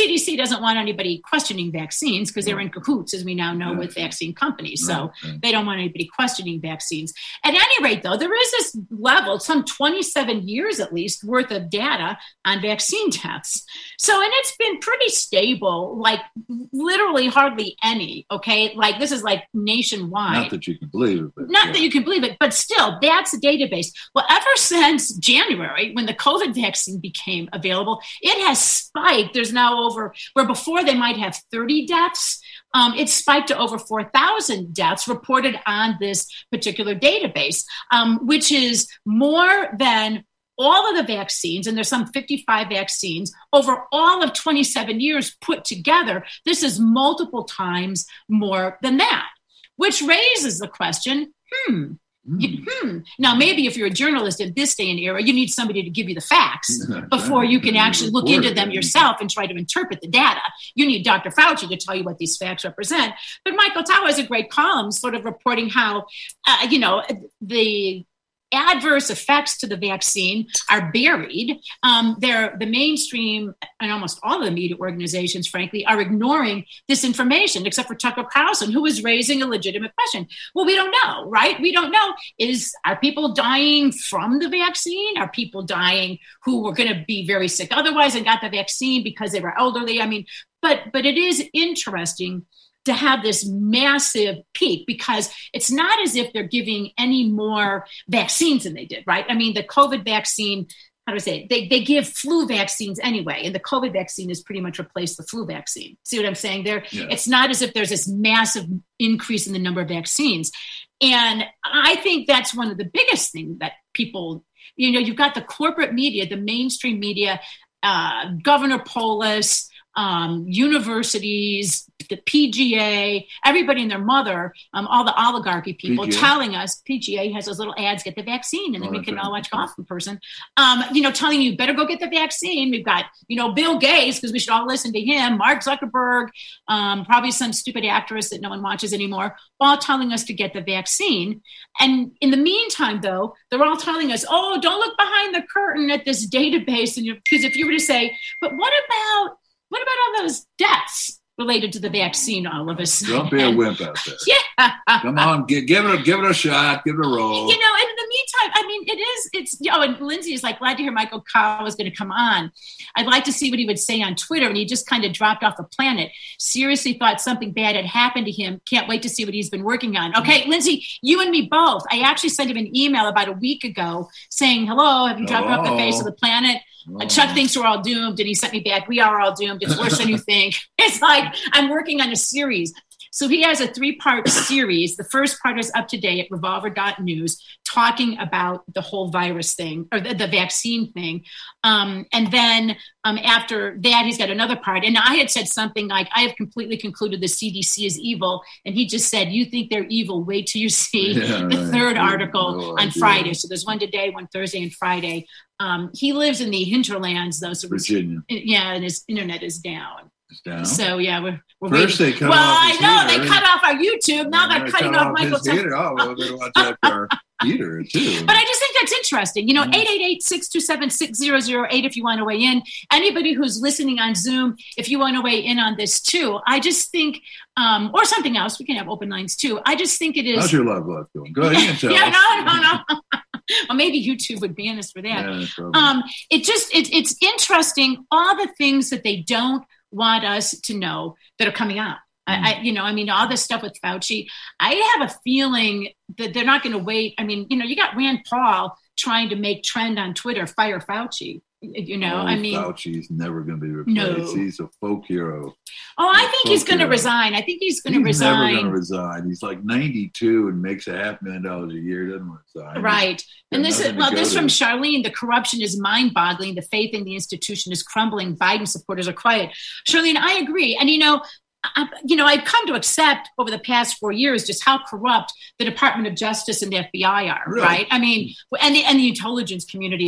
[SPEAKER 2] C D C doesn't want anybody questioning vaccines because they're in cahoots, as we now know, with vaccine companies. So they don't want anybody questioning vaccines. At any rate, though, there is this level, some twenty-seven years at least, worth of data on vaccine deaths. So, and it's been pretty stable, like literally hardly any, okay? Like this is like nationwide.
[SPEAKER 3] Not that you can believe it. But,
[SPEAKER 2] Not
[SPEAKER 3] yeah.
[SPEAKER 2] that you can believe it, but still, that's a database. Well, ever since January, when the COVID vaccine became available, it has spiked. There's now over, where before they might have thirty deaths, um, it spiked to over four thousand deaths reported on this particular database, um, which is more than all of the vaccines, and there's some fifty-five vaccines, over all of twenty-seven years put together. This is multiple times more than that, which raises the question, hmm, You, hmm. Now, maybe if you're a journalist in this day and era, you need somebody to give you the facts before you can actually look into them yourself and try to interpret the data. You need Doctor Fauci to tell you what these facts represent. But Michael Tao has a great column sort of reporting how, uh, you know, the adverse effects to the vaccine are buried. Um, they're, the mainstream and almost all of the media organizations, frankly, are ignoring this information, except for Tucker Carlson, who is raising a legitimate question. Well, we don't know, right? We don't know. Is are people dying from the vaccine? Are people dying who were going to be very sick otherwise and got the vaccine because they were elderly? I mean, but but it is interesting to have this massive peak, because it's not as if they're giving any more vaccines than they did, right? I mean, the COVID vaccine, how do I say it? They, they give flu vaccines anyway, and the COVID vaccine has pretty much replaced the flu vaccine. See what I'm saying there? Yeah. It's not as if there's this massive increase in the number of vaccines. And I think that's one of the biggest things that people, you know, you've got the corporate media, the mainstream media, uh, Governor Polis, Um, universities, the P G A, everybody and their mother, um, all the oligarchy people P G A. Telling us, P G A has those little ads, get the vaccine, and then oh, we can all watch golf in person, um, you know, telling you better go get the vaccine. We've got, you know, Bill Gates, because we should all listen to him, Mark Zuckerberg, um, probably some stupid actress that no one watches anymore, all telling us to get the vaccine. And in the meantime, though, they're all telling us, oh, don't look behind the curtain at this database. And because if you were to say, but what about, What about all those deaths related to the vaccine all of a sudden?
[SPEAKER 3] Don't be a wimp out there.
[SPEAKER 2] Yeah.
[SPEAKER 3] Come on, give, give it a give it a shot, give it a roll.
[SPEAKER 2] You know, and in the meantime, I mean, it is, it's, you know, and Lindsay is like, glad to hear Michael Kyle was going to come on. I'd like to see what he would say on Twitter, and he just kind of dropped off the planet. Seriously thought something bad had happened to him. Can't wait to see what he's been working on. Okay, mm-hmm. Lindsay, you and me both. I actually sent him an email about a week ago saying, hello, have you dropped oh. off the face of the planet? Oh. Chuck thinks we're all doomed, and he sent me back, we are all doomed. It's worse than you think. It's like, I'm working on a series. So he has a three-part series. The first part is up to date at revolver dot news, talking about the whole virus thing, or the, the vaccine thing. Um, and then um, after that, he's got another part. And I had said something like, I have completely concluded the C D C is evil. And he just said, you think they're evil? Wait till you see yeah, the right. third yeah, article no on idea. Friday. So there's one today, one Thursday, and Friday. Um, he lives in the hinterlands, though. So
[SPEAKER 3] Virginia.
[SPEAKER 2] Yeah, and his internet is down.
[SPEAKER 3] Down.
[SPEAKER 2] So yeah, we're, we're
[SPEAKER 3] first
[SPEAKER 2] waiting.
[SPEAKER 3] they cut
[SPEAKER 2] well,
[SPEAKER 3] off.
[SPEAKER 2] I know
[SPEAKER 3] heater.
[SPEAKER 2] They cut off our YouTube. Now
[SPEAKER 3] yeah,
[SPEAKER 2] they're cutting off, off Michael.
[SPEAKER 3] His heater. Oh, well, better watch out for our heater too.
[SPEAKER 2] But I just think that's interesting. You know, eight eight eight, six two seven, six zero zero eight if you want to weigh in. Anybody who's listening on Zoom, if you want to weigh in on this too. I just think, um, or something else, we can have open lines too. I just think it is.
[SPEAKER 3] How's your love life going? Go ahead, you can tell
[SPEAKER 2] yeah,
[SPEAKER 3] us.
[SPEAKER 2] no, no, no. Well, maybe YouTube would ban us for that.
[SPEAKER 3] Yeah,
[SPEAKER 2] um, it just, it, it's interesting, all the things that they don't want us to know that are coming out. Mm. I, I, you know, I mean, all this stuff with Fauci, I have a feeling that they're not going to wait. I mean, you know, you got Rand Paul trying to make trend on Twitter, fire Fauci. You know,
[SPEAKER 3] oh,
[SPEAKER 2] I mean,
[SPEAKER 3] Fauci's never going to be replaced. No. He's a folk hero.
[SPEAKER 2] Oh, I think he's going to resign. I think he's going to resign.
[SPEAKER 3] He's never going to resign. He's like ninety-two and makes a half million dollars a year. Doesn't resign.
[SPEAKER 2] Right. And this is, well, this from Charlene, the corruption is mind-boggling. The faith in the institution is crumbling. Biden supporters are quiet. Charlene, I agree. And, you know, I, you know, I've come to accept over the past four years just how corrupt the Department of Justice and the F B I are, really? Right? I mean, and the, and the intelligence communities.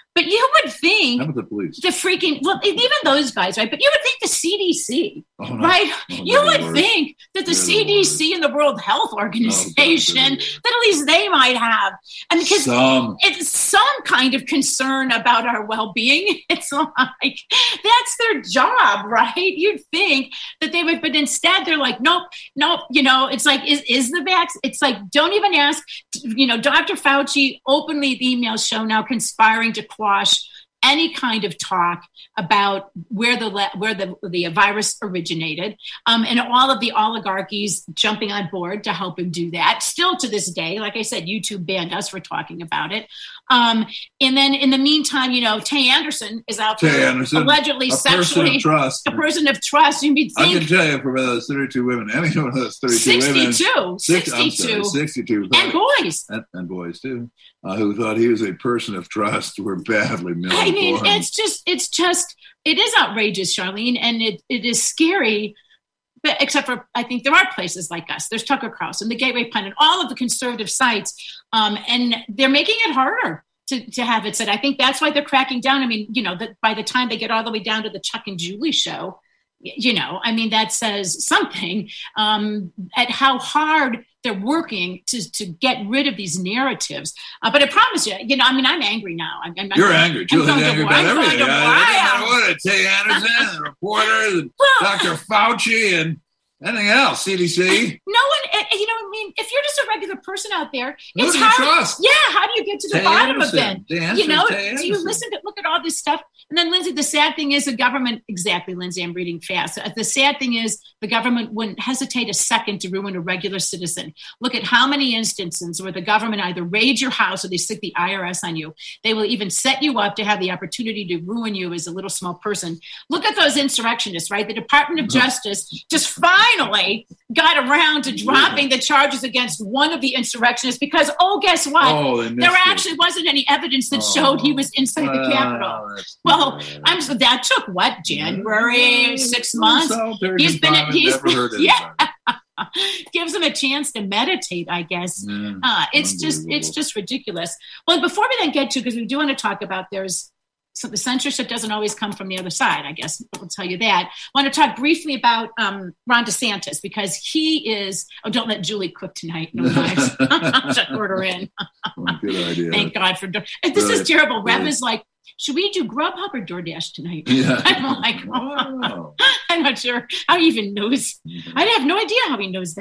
[SPEAKER 2] But you would think
[SPEAKER 3] How about the police?
[SPEAKER 2] the freaking, well, even those guys, right? But you would think the C D C,
[SPEAKER 3] Oh, no.
[SPEAKER 2] right?
[SPEAKER 3] No,
[SPEAKER 2] you would
[SPEAKER 3] worse.
[SPEAKER 2] think that the
[SPEAKER 3] They're
[SPEAKER 2] C D C and the World Health Organization,
[SPEAKER 3] Oh,
[SPEAKER 2] that at least they might have. And because
[SPEAKER 3] Some.
[SPEAKER 2] it's some kind of concern about our well-being. It's like, that's their job, right? You'd think that they would, but instead they're like, nope, nope. You know, it's like, is, is the vaccine? It's like, don't even ask. You know, Doctor Fauci openly, the emails show now conspiring to quash any kind of talk about where the where the, the virus originated, um, and all of the oligarchies jumping on board to help him do that. Still to this day, like I said, YouTube banned us for talking about it. Um, and then in the meantime, you know, Tay Anderson is out
[SPEAKER 3] Tay
[SPEAKER 2] there
[SPEAKER 3] Anderson,
[SPEAKER 2] allegedly
[SPEAKER 3] a
[SPEAKER 2] sexually
[SPEAKER 3] person of trust.
[SPEAKER 2] a person of trust. You mean
[SPEAKER 3] I
[SPEAKER 2] think
[SPEAKER 3] can tell you from those thirty-two women, any one of those thirty-two
[SPEAKER 2] sixty-two,
[SPEAKER 3] women, six, I'm
[SPEAKER 2] sixty-two,
[SPEAKER 3] sorry, sixty-two,
[SPEAKER 2] and boys.
[SPEAKER 3] and, and boys too, uh, who thought he was a person of trust were badly misinformed.
[SPEAKER 2] I mean, it's just, it's just, it is outrageous, Charlene, and it, it is scary. But except for, I think there are places like us. There's Tucker Carlson, the Gateway Pundit, all of the conservative sites, um, and they're making it harder to, to have it said. I think that's why they're cracking down. I mean, you know, that by the time they get all the way down to the Chuck and Julie show, you know, I mean, that says something um, at how hard they're working to to get rid of these narratives. Uh, but I promise you, you know, I mean, I'm angry now. I'm, I'm,
[SPEAKER 3] You're
[SPEAKER 2] I'm,
[SPEAKER 3] angry. Julie's
[SPEAKER 2] I'm
[SPEAKER 3] angry
[SPEAKER 2] to,
[SPEAKER 3] about
[SPEAKER 2] I'm
[SPEAKER 3] everything.
[SPEAKER 2] going to
[SPEAKER 3] I,
[SPEAKER 2] wild.
[SPEAKER 3] what, Tay Anderson, the reporters, and
[SPEAKER 2] Well,
[SPEAKER 3] Doctor Fauci, and anything else, C D C.
[SPEAKER 2] No one, you know, I mean, if you're just a regular person out there,
[SPEAKER 3] Who
[SPEAKER 2] it's
[SPEAKER 3] do you
[SPEAKER 2] hard.
[SPEAKER 3] trust?
[SPEAKER 2] Yeah, how do you get to the
[SPEAKER 3] Tay
[SPEAKER 2] bottom
[SPEAKER 3] Anderson.
[SPEAKER 2] of it?
[SPEAKER 3] The answer
[SPEAKER 2] You know,
[SPEAKER 3] is Tay
[SPEAKER 2] do you
[SPEAKER 3] Anderson.
[SPEAKER 2] listen to look at all this stuff? And then, Lindsay, the sad thing is the government, exactly, Lindsay, I'm reading fast. The sad thing is the government wouldn't hesitate a second to ruin a regular citizen. Look at how many instances where the government either raid your house or they stick the I R S on you. They will even set you up to have the opportunity to ruin you as a little small person. Look at those insurrectionists, right? The Department of Justice just finally got around to dropping the charges against one of the insurrectionists because, oh, guess what?
[SPEAKER 3] Oh, they missed
[SPEAKER 2] there
[SPEAKER 3] it.
[SPEAKER 2] actually wasn't any evidence that
[SPEAKER 3] Oh,
[SPEAKER 2] showed he was inside
[SPEAKER 3] well,
[SPEAKER 2] the Capitol.
[SPEAKER 3] that's
[SPEAKER 2] Well,
[SPEAKER 3] bad.
[SPEAKER 2] I'm so that took what, January, six months?
[SPEAKER 3] Solitary
[SPEAKER 2] He's been-
[SPEAKER 3] confinement
[SPEAKER 2] he's
[SPEAKER 3] never
[SPEAKER 2] been-
[SPEAKER 3] hurt
[SPEAKER 2] yeah.
[SPEAKER 3] anybody.
[SPEAKER 2] Gives him a chance to meditate, I guess.
[SPEAKER 3] Yeah,
[SPEAKER 2] Uh, it's just, it's
[SPEAKER 3] unbelievable.
[SPEAKER 2] just ridiculous. Well, before we then get to, because we do want to talk about, there's so the censorship doesn't always come from the other side, I guess. I'll tell you that. I want to talk briefly about um, Ron DeSantis because he is. Oh, don't let Julie cook tonight. No knives. Shut order in.
[SPEAKER 3] Good idea.
[SPEAKER 2] Thank God for. This is
[SPEAKER 3] Right.
[SPEAKER 2] terrible. Rev
[SPEAKER 3] Right.
[SPEAKER 2] is like, should we do Grubhub or DoorDash tonight?
[SPEAKER 3] Yeah.
[SPEAKER 2] I'm like,
[SPEAKER 3] Wow.
[SPEAKER 2] I'm not sure how he even knows. I have no idea how he knows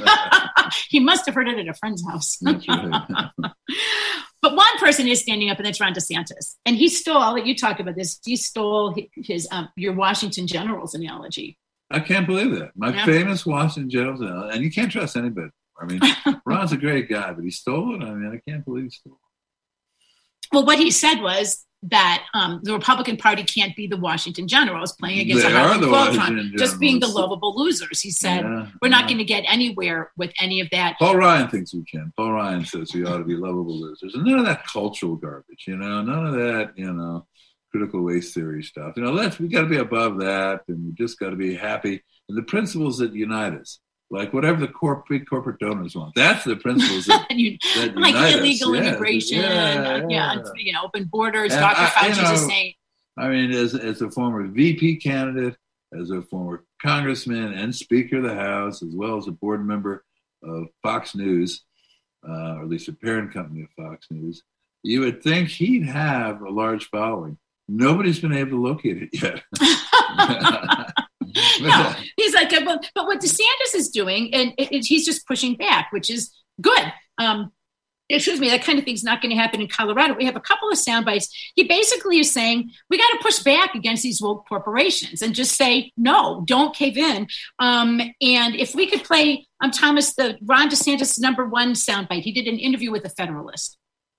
[SPEAKER 2] that. He must have heard it at a friend's house.
[SPEAKER 3] That's right.
[SPEAKER 2] But one person is standing up, and that's Ron DeSantis. And he stole, I'll let you talk about this, he stole his um, your Washington Generals analogy.
[SPEAKER 3] I can't believe that. My
[SPEAKER 2] Yeah.
[SPEAKER 3] famous Washington Generals, and you can't trust anybody. I mean, Ron's a great guy, but he stole it. I mean, I can't believe he stole it.
[SPEAKER 2] Well, what he said was that um, the Republican Party can't be the Washington Generals playing against
[SPEAKER 3] They
[SPEAKER 2] the
[SPEAKER 3] are
[SPEAKER 2] Harlem
[SPEAKER 3] the
[SPEAKER 2] Globetrotters,
[SPEAKER 3] Washington
[SPEAKER 2] just being the
[SPEAKER 3] Generals.
[SPEAKER 2] lovable losers. He said,
[SPEAKER 3] Yeah,
[SPEAKER 2] we're not
[SPEAKER 3] yeah.
[SPEAKER 2] going to get anywhere with any of that.
[SPEAKER 3] Paul Ryan thinks we can. Paul Ryan says we ought to be lovable losers. And none of that cultural garbage, you know, none of that, you know, critical race theory stuff. You know, let's, we got to be above that, and we just got to be happy. And the principles that unite us, like whatever the corp, big corporate donors want, that's the principles that,
[SPEAKER 2] You-
[SPEAKER 3] that
[SPEAKER 2] like
[SPEAKER 3] unite
[SPEAKER 2] illegal
[SPEAKER 3] us. Yeah,
[SPEAKER 2] immigration,
[SPEAKER 3] yeah,
[SPEAKER 2] uh, yeah,
[SPEAKER 3] yeah.
[SPEAKER 2] you know, open borders.
[SPEAKER 3] And
[SPEAKER 2] Doctor
[SPEAKER 3] I-
[SPEAKER 2] Fauci
[SPEAKER 3] you
[SPEAKER 2] is
[SPEAKER 3] know,
[SPEAKER 2] saying,
[SPEAKER 3] I mean, as as a former V P candidate, as a former congressman and Speaker of the House, as well as a board member of Fox News, uh, or at least a parent company of Fox News, you would think he'd have a large following. Nobody's been able to locate it yet.
[SPEAKER 2] no, he's like, but, but what DeSantis is doing, and it, it, he's just pushing back, which is good. Um, excuse me, that kind of thing's not going to happen in Colorado. We have a couple of sound bites. He basically is saying, we got to push back against these woke corporations and just say, no, don't cave in. Um, and if we could play, um, Thomas, the Ron DeSantis number one sound bite, he did an interview with a Federalist.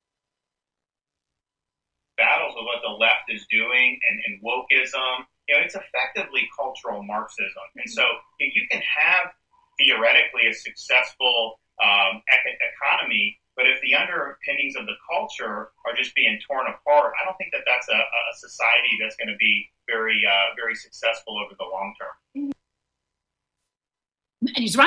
[SPEAKER 5] Battles of what the left is doing and, and wokeism, you know, it's effectively cultural Marxism. And so you, you can have theoretically a successful um, ec- economy, but if the underpinnings of the culture are just being torn apart, I don't think that that's a, a society that's going to be very, uh, very successful over the long term.
[SPEAKER 2] And he's right.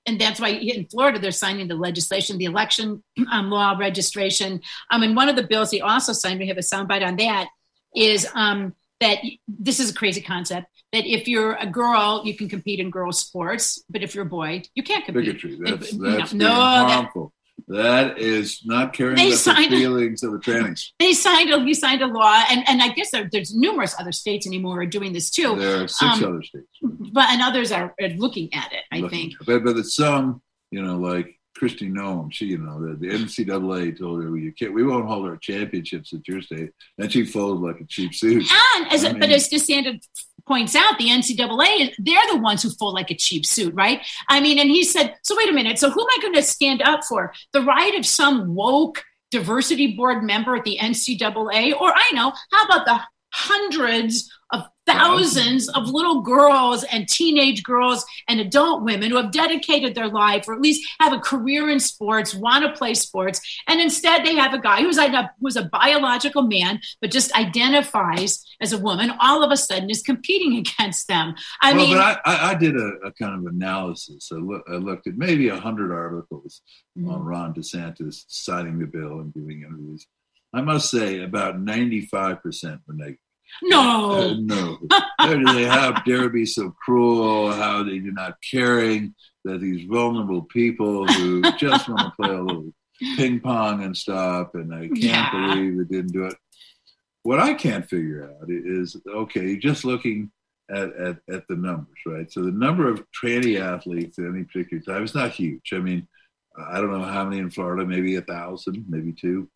[SPEAKER 2] and that's why in Florida they're signing the legislation, the election um, law registration. Um, and one of the bills he also signed, we have a soundbite on that, is um, that this is a crazy concept, that if you're a girl, you can compete in girls' sports, but if you're a boy, you can't compete.
[SPEAKER 3] Bigotry. That's,
[SPEAKER 2] and,
[SPEAKER 3] that's
[SPEAKER 2] you know, no,
[SPEAKER 3] harmful. That, That is not caring
[SPEAKER 2] They
[SPEAKER 3] about
[SPEAKER 2] signed-
[SPEAKER 3] the feelings of a tranny.
[SPEAKER 2] They signed a, he signed a law, and, and I guess there, there's numerous other states anymore who are doing this too.
[SPEAKER 3] There are six
[SPEAKER 2] Um,
[SPEAKER 3] other states.
[SPEAKER 2] But and others are, are looking at it, I
[SPEAKER 3] Looking.
[SPEAKER 2] think.
[SPEAKER 3] But, but it's some, you know, like Kristi Noem, she, you know, the, the N C double A told her, well, you can't, we won't hold our championships at your state. Then she folded like a cheap suit.
[SPEAKER 2] And as
[SPEAKER 3] I
[SPEAKER 2] a,
[SPEAKER 3] mean-
[SPEAKER 2] but as DeSantis points out, the N C double A, they're the ones who fold like a cheap suit, right? I mean, and he said, so wait a minute. So who am I going to stand up for? The right of some woke diversity board member at the N C double A? Or I know, how about the hundreds of thousands of little girls and teenage girls and adult women who have dedicated their life, or at least have a career in sports, want to play sports, and instead they have a guy who's a, who's a biological man but just identifies as a woman, all of a sudden is competing against them. I
[SPEAKER 3] well,
[SPEAKER 2] mean,
[SPEAKER 3] but I, I, I did a, a kind of analysis. I, look, I looked at maybe a hundred articles
[SPEAKER 2] Mhm.
[SPEAKER 3] on Ron DeSantis signing the bill and giving interviews. I must say about ninety-five percent were negative.
[SPEAKER 2] no.
[SPEAKER 3] Uh, no. How do they how dare be so cruel? How they do not caring that these vulnerable people who just want to play a little ping pong and stuff, and I can't
[SPEAKER 2] Yeah.
[SPEAKER 3] believe they didn't do it. What I can't figure out is, okay, just looking at, at, at the numbers, right? So the number of tranny athletes at any particular time is not huge. I mean, I don't know how many in Florida, maybe a thousand, maybe two.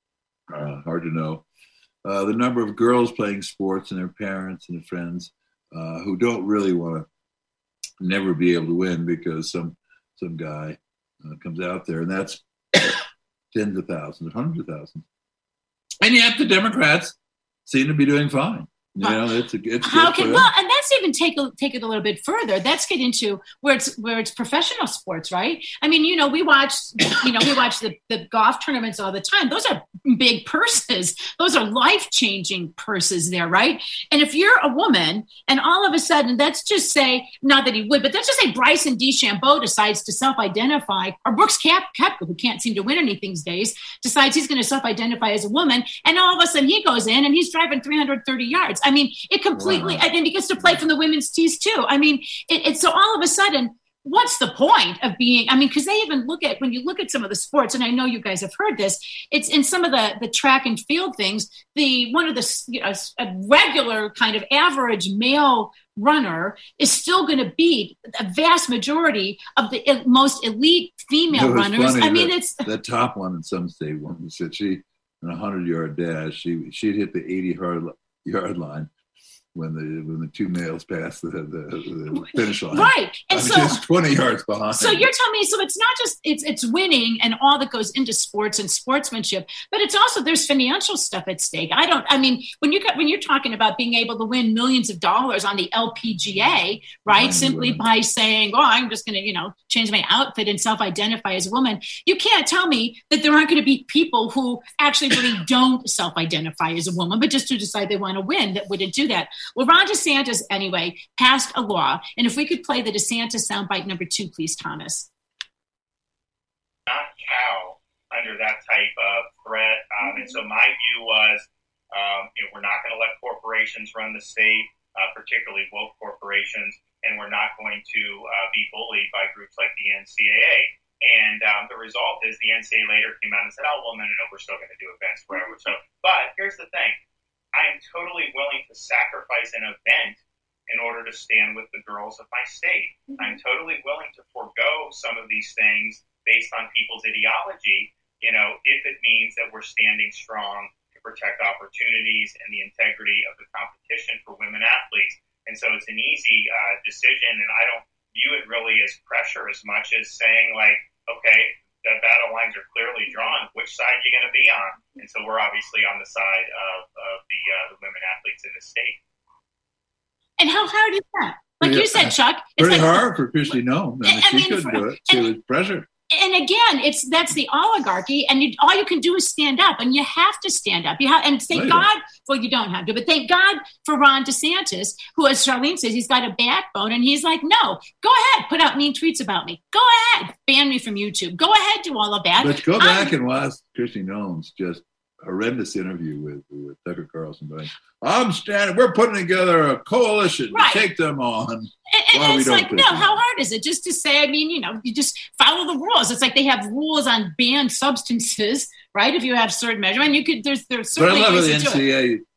[SPEAKER 3] Uh, hard to know. Uh, the number of girls playing sports and their parents and their friends uh, who don't really want to never be able to win because some some guy uh, comes out there, and that's tens of thousands, hundreds of thousands. And yet the Democrats seem to be doing fine. You know, it's a, it's
[SPEAKER 2] How
[SPEAKER 3] good for
[SPEAKER 2] can
[SPEAKER 3] them.
[SPEAKER 2] well, and that's even take a, take it a little bit further. Let's get into where it's where it's professional sports, right? I mean, you know, we watch, you know, we watch the, the golf tournaments all the time. Those are big purses. Those are life changing purses there, right? And if you're a woman, and all of a sudden, let's just say, not that he would, but let's just say Bryson DeChambeau decides to self identify, or Brooks Koepka, Koepka, who can't seem to win anything these days, decides he's going to self identify as a woman, and all of a sudden he goes in and he's driving three hundred thirty yards. I mean, it completely,
[SPEAKER 3] Wow.
[SPEAKER 2] and he gets to play from the women's tees too. I mean, it, it's so all of a sudden, what's the point of being, I mean, because they even look at, when you look at some of the sports, and I know you guys have heard this, it's in some of the, the track and field things, the, one of the, you know, a regular kind of average male runner is still going to beat a vast majority of the el- most elite female
[SPEAKER 3] It was
[SPEAKER 2] runners.
[SPEAKER 3] funny
[SPEAKER 2] I mean,
[SPEAKER 3] that-
[SPEAKER 2] it's,
[SPEAKER 3] the top one in some state one said she in a hundred yard dash she she'd hit the eighty yard yard line when the when the two males passed the, the, the finish line.
[SPEAKER 2] right. And
[SPEAKER 3] I mean,
[SPEAKER 2] so,
[SPEAKER 3] she's twenty yards behind.
[SPEAKER 2] So you're telling me, so it's not just it's it's winning and all that goes into sports and sportsmanship, but it's also there's financial stuff at stake. I don't. I mean, when you when you're talking about being able to win millions of dollars on the L P G A, right?
[SPEAKER 3] I
[SPEAKER 2] Simply
[SPEAKER 3] know.
[SPEAKER 2] by saying, "Oh, I'm just going to you know change my outfit and self-identify as a woman," you can't tell me that there aren't going to be people who actually really don't self-identify as a woman, but just to decide they want to win that wouldn't do that. Well, Ron DeSantis anyway passed a law, and if we could play the DeSantis soundbite number two, please, Thomas.
[SPEAKER 5] Not cow under that type of threat. Um, and so my view was, um, you know, we're not going to let corporations run the state, uh, particularly woke corporations, and we're not going to uh, be bullied by groups like the N C A A. And um, the result is the N C A A later came out and said, oh, well, no, no, no, we're still going to do events, whatever. So, but here's the thing. I am totally willing to sacrifice an event in order to stand with the girls of my state. Mm-hmm. I'm totally willing to forego some of these things based on people's ideology, you know, if it means that we're standing strong to protect opportunities and the integrity of the competition for women athletes. And so it's an easy uh, decision, and I don't view it really as pressure as much as saying, like, okay, the battle lines are clearly drawn. Which side are you going to be on? And so we're obviously on the side of, of the, uh, the women athletes in the state.
[SPEAKER 2] And how hard is that? Like
[SPEAKER 3] Yeah.
[SPEAKER 2] you said, Chuck. It's
[SPEAKER 3] Pretty
[SPEAKER 2] like,
[SPEAKER 3] hard for Kristi Noem. I mean,
[SPEAKER 2] I
[SPEAKER 3] she
[SPEAKER 2] mean,
[SPEAKER 3] couldn't
[SPEAKER 2] for-
[SPEAKER 3] do it. She
[SPEAKER 2] and-
[SPEAKER 3] was pressure.
[SPEAKER 2] And again, it's that's the oligarchy, and you, all you can do is stand up, and you have to stand up. You have, and thank
[SPEAKER 3] Later.
[SPEAKER 2] God, well, you don't have to, but thank God for Ron DeSantis, who, as Charlene says, he's got a backbone, and he's like, no, go ahead, put out mean tweets about me. Go ahead, ban me from YouTube. Go ahead, do all of that.
[SPEAKER 3] Let's go back
[SPEAKER 2] um,
[SPEAKER 3] and watch Christy Nolan's just horrendous interview with, with Tucker Carlson going, I'm standing, we're putting together a coalition
[SPEAKER 2] Right.
[SPEAKER 3] to take them on.
[SPEAKER 2] And, and
[SPEAKER 3] Why we
[SPEAKER 2] it's
[SPEAKER 3] don't
[SPEAKER 2] like,
[SPEAKER 3] take
[SPEAKER 2] no,
[SPEAKER 3] them
[SPEAKER 2] how
[SPEAKER 3] on.
[SPEAKER 2] hard is it just to say, I mean, you know, you just follow the rules. It's like they have rules on banned substances, right? If you have certain measurement, you could, there's, there's
[SPEAKER 3] But I
[SPEAKER 2] certainly
[SPEAKER 3] love how
[SPEAKER 2] ways
[SPEAKER 3] the
[SPEAKER 2] to
[SPEAKER 3] N
[SPEAKER 2] do it.
[SPEAKER 3] C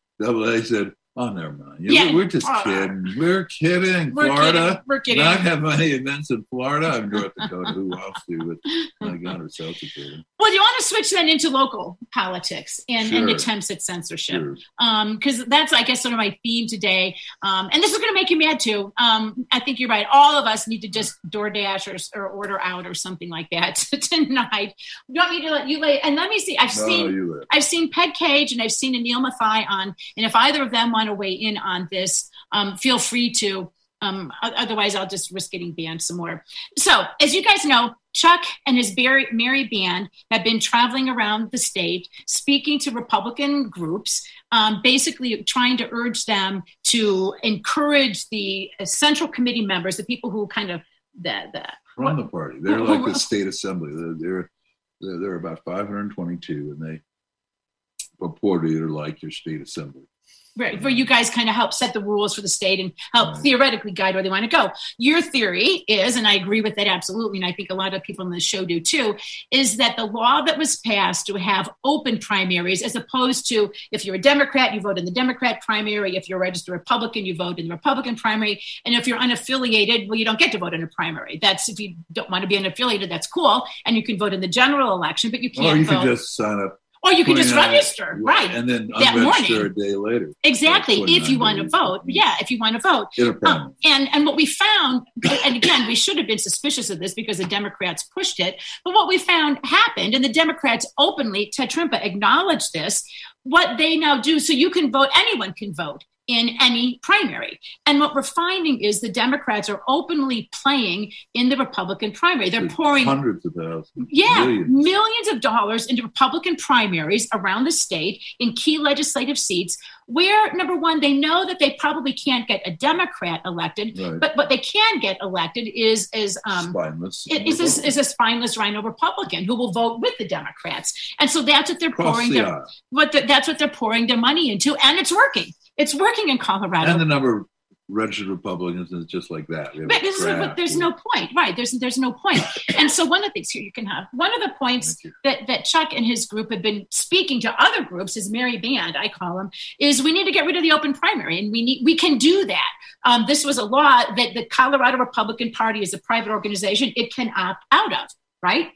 [SPEAKER 3] A A said, oh, never mind. You-
[SPEAKER 2] Yeah.
[SPEAKER 3] We're just
[SPEAKER 2] Oh.
[SPEAKER 3] kidding. We're kidding.
[SPEAKER 2] We're
[SPEAKER 3] Florida.
[SPEAKER 2] kidding. We're kidding.
[SPEAKER 3] Not have any events in Florida. I'm North Dakota. Who wants to? But my God, or South Dakota.
[SPEAKER 2] Well, you want to switch then into local politics and, and
[SPEAKER 3] Sure.
[SPEAKER 2] attempts at censorship.
[SPEAKER 3] Sure.
[SPEAKER 2] Um, because that's, I guess, sort of my theme today. Um, and this is going to make you mad too. Um, I think you're right. All of us need to just DoorDash or, or order out or something like that tonight. You want me to let you lay? And let me see. I've
[SPEAKER 3] No,
[SPEAKER 2] seen.
[SPEAKER 3] you live.
[SPEAKER 2] I've seen Ped Cage and I've seen Anil Mathai on, and if either of them want to weigh in on this, um, feel free to. Um, otherwise, I'll just risk getting banned some more. So, as you guys know, Chuck and his Barry, Merry Band have been traveling around the state, speaking to Republican groups, um, basically trying to urge them to encourage the uh, Central Committee members, the people who kind of the the
[SPEAKER 3] Run the party. They're
[SPEAKER 2] Well,
[SPEAKER 3] like
[SPEAKER 2] well,
[SPEAKER 3] the state assembly. They're they're, they're, they're about five hundred twenty-two, and they purportedly are like your state assembly.
[SPEAKER 2] Right, where you guys kind of help set the rules for the state and help
[SPEAKER 3] Right.
[SPEAKER 2] theoretically guide where they want to go. Your theory is, and I agree with that absolutely, and I think a lot of people on the show do too, is that the law that was passed to have open primaries, as opposed to if you're a Democrat, you vote in the Democrat primary. If you're a registered Republican, you vote in the Republican primary. And if you're unaffiliated, well, you don't get to vote in a primary. That's if you don't want to be unaffiliated, that's cool. And you can vote in the general election, but you can't
[SPEAKER 3] Or you
[SPEAKER 2] vote.
[SPEAKER 3] can just sign up.
[SPEAKER 2] Or you can just
[SPEAKER 3] twenty-nine
[SPEAKER 2] register, right?
[SPEAKER 3] And then
[SPEAKER 2] that
[SPEAKER 3] unregister
[SPEAKER 2] morning.
[SPEAKER 3] a day later.
[SPEAKER 2] Exactly,
[SPEAKER 3] Like
[SPEAKER 2] if you want to
[SPEAKER 3] twenty-nine
[SPEAKER 2] vote.
[SPEAKER 3] days.
[SPEAKER 2] Yeah, if you want to vote.
[SPEAKER 3] In a primary.
[SPEAKER 2] Um, and, and what we found, and again, we should have been suspicious of this because the Democrats pushed it, but what we found happened, and the Democrats openly, Ted Trimpa acknowledged this, what they now do, so you can vote, anyone can vote in any primary. And what we're finding is the Democrats are openly playing in the Republican primary. They're
[SPEAKER 3] There's
[SPEAKER 2] pouring
[SPEAKER 3] hundreds of thousands.
[SPEAKER 2] yeah,
[SPEAKER 3] millions.
[SPEAKER 2] millions of dollars into Republican primaries around the state in key legislative seats where, number one, they know that they probably can't get a Democrat elected,
[SPEAKER 3] Right.
[SPEAKER 2] but what they can get elected is is um,
[SPEAKER 3] Spineless.
[SPEAKER 2] is, is, is a spineless rhino Republican who will vote with the Democrats, and so that's what they're
[SPEAKER 3] Across
[SPEAKER 2] pouring
[SPEAKER 3] the
[SPEAKER 2] their
[SPEAKER 3] aisle.
[SPEAKER 2] what the, that's what they're pouring their money into, and it's working. It's working in Colorado.
[SPEAKER 3] And the number of registered Republicans is just like that. We have
[SPEAKER 2] But
[SPEAKER 3] a
[SPEAKER 2] this is,
[SPEAKER 3] graph
[SPEAKER 2] but there's
[SPEAKER 3] where-
[SPEAKER 2] no point, right? There's there's no point. And so one of the things here you can have one of the points
[SPEAKER 3] Thank you.
[SPEAKER 2] that that Chuck and his group have been speaking to other groups, his Merry Band, I call him, is we need to get rid of the open primary, and we need we can do that. Um, this was a law that the Colorado Republican Party is a private organization; it can opt out of, right?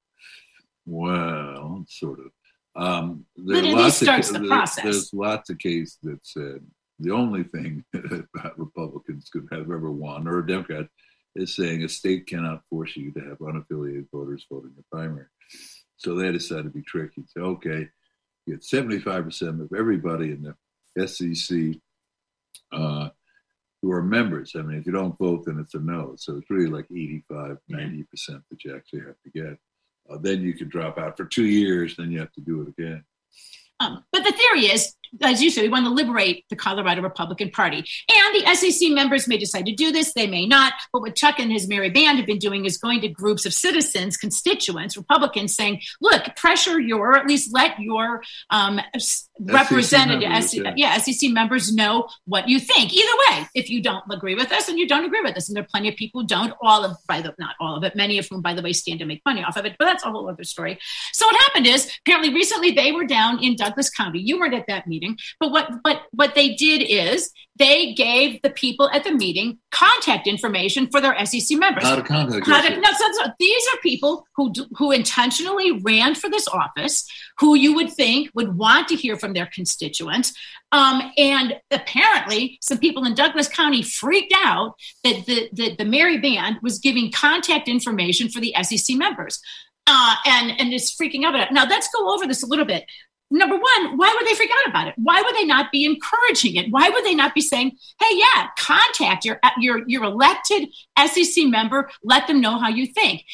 [SPEAKER 3] Well, sort of. Um,
[SPEAKER 2] But
[SPEAKER 3] there
[SPEAKER 2] at
[SPEAKER 3] are
[SPEAKER 2] least
[SPEAKER 3] lots
[SPEAKER 2] starts
[SPEAKER 3] of,
[SPEAKER 2] the
[SPEAKER 3] there-
[SPEAKER 2] process.
[SPEAKER 3] There's lots of cases that said the only thing that Republicans could have ever won, or a Democrat, is saying a state cannot force you to have unaffiliated voters vote in your primary. So they decided to be tricky. Say, okay, you get seventy-five percent of everybody in the S E C uh, who are members. I mean, if you don't vote, then it's a no. So it's really like eighty-five, ninety percent that you actually have to get. Uh, then you can drop out for two years, then you have to do it again.
[SPEAKER 2] Um, but the theory is, as you said, we want to liberate the Colorado Republican Party. And the S E C members may decide to do this, they may not. But what Chuck and his Merry Band have been doing is going to groups of citizens, constituents, Republicans, saying, look, pressure your, or at least let your um, representative,
[SPEAKER 3] members,
[SPEAKER 2] S E C,
[SPEAKER 3] yeah.
[SPEAKER 2] yeah, S E C members know what you think. Either way, if you don't agree with us, and you don't agree with us, and there are plenty of people who don't, all of, by the, not all of it, many of whom, by the way, stand to make money off of it, but that's a whole other story. So what happened is, apparently recently they were down in Douglas County. You weren't at that meeting, but what, but what they did is they gave the people at the meeting contact information for their S E C members.
[SPEAKER 3] How to contact
[SPEAKER 2] How
[SPEAKER 3] us.
[SPEAKER 2] to, no, so, so these are people who do- who intentionally ran for this office, who you would think would want to hear from their constituents. Um, and apparently, some people in Douglas County freaked out that the, the, the Merry Band was giving contact information for the S E C members, uh, and and is freaking out about it. Now, let's go over this a little bit. Number one, why would they freak out about it? Why would they not be encouraging it? Why would they not be saying, hey, yeah, contact your your your elected S E C member, let them know how you think?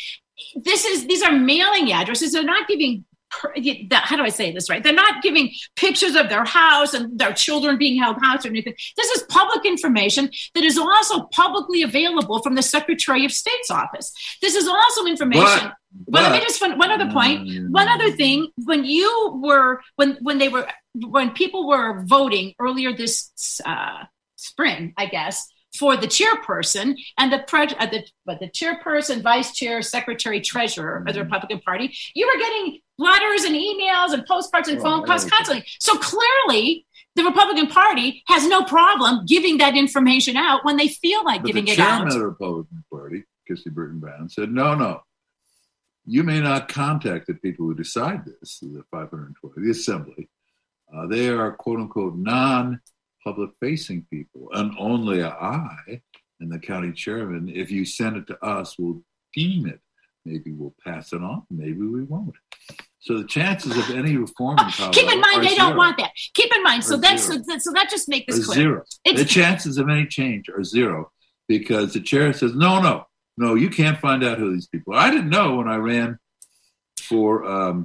[SPEAKER 2] this is these are mailing addresses. They're not giving. How do I say this right? They're not giving pictures of their house and their children being held hostage or anything. This is public information that is also publicly available from the Secretary of State's office. This is also information.
[SPEAKER 3] But, but,
[SPEAKER 2] well, let me just one, one other point.
[SPEAKER 3] Mm,
[SPEAKER 2] one other thing. When you were when when they were when people were voting earlier this uh, spring, I guess, for the chairperson and the, pre- uh, the but the chairperson, vice chair, secretary, treasurer of the Republican Party, you were getting letters and emails and postcards and phone calls constantly. So clearly, the Republican Party has no problem giving that information out when they feel like
[SPEAKER 3] but
[SPEAKER 2] giving
[SPEAKER 3] the
[SPEAKER 2] it out.
[SPEAKER 3] chairman of the Republican Party, Christy Burton Brown, said, no, no, you may not contact the people who decide this, the five hundred twenty, the assembly. Uh, they are, quote unquote, non public facing people, and only I and the county chairman, if you send it to us, will deem it. Maybe we'll pass it on, maybe we won't. So the chances of any reform in Colorado
[SPEAKER 2] keep in mind they
[SPEAKER 3] zero.
[SPEAKER 2] don't want that. Keep in mind, so
[SPEAKER 3] Are
[SPEAKER 2] that's
[SPEAKER 3] zero.
[SPEAKER 2] so, so that just make this
[SPEAKER 3] Are
[SPEAKER 2] clear.
[SPEAKER 3] Zero.
[SPEAKER 2] It's,
[SPEAKER 3] the chances of any change are zero because the chair says, no, no, no, you can't find out who these people are. I didn't know when I ran for um,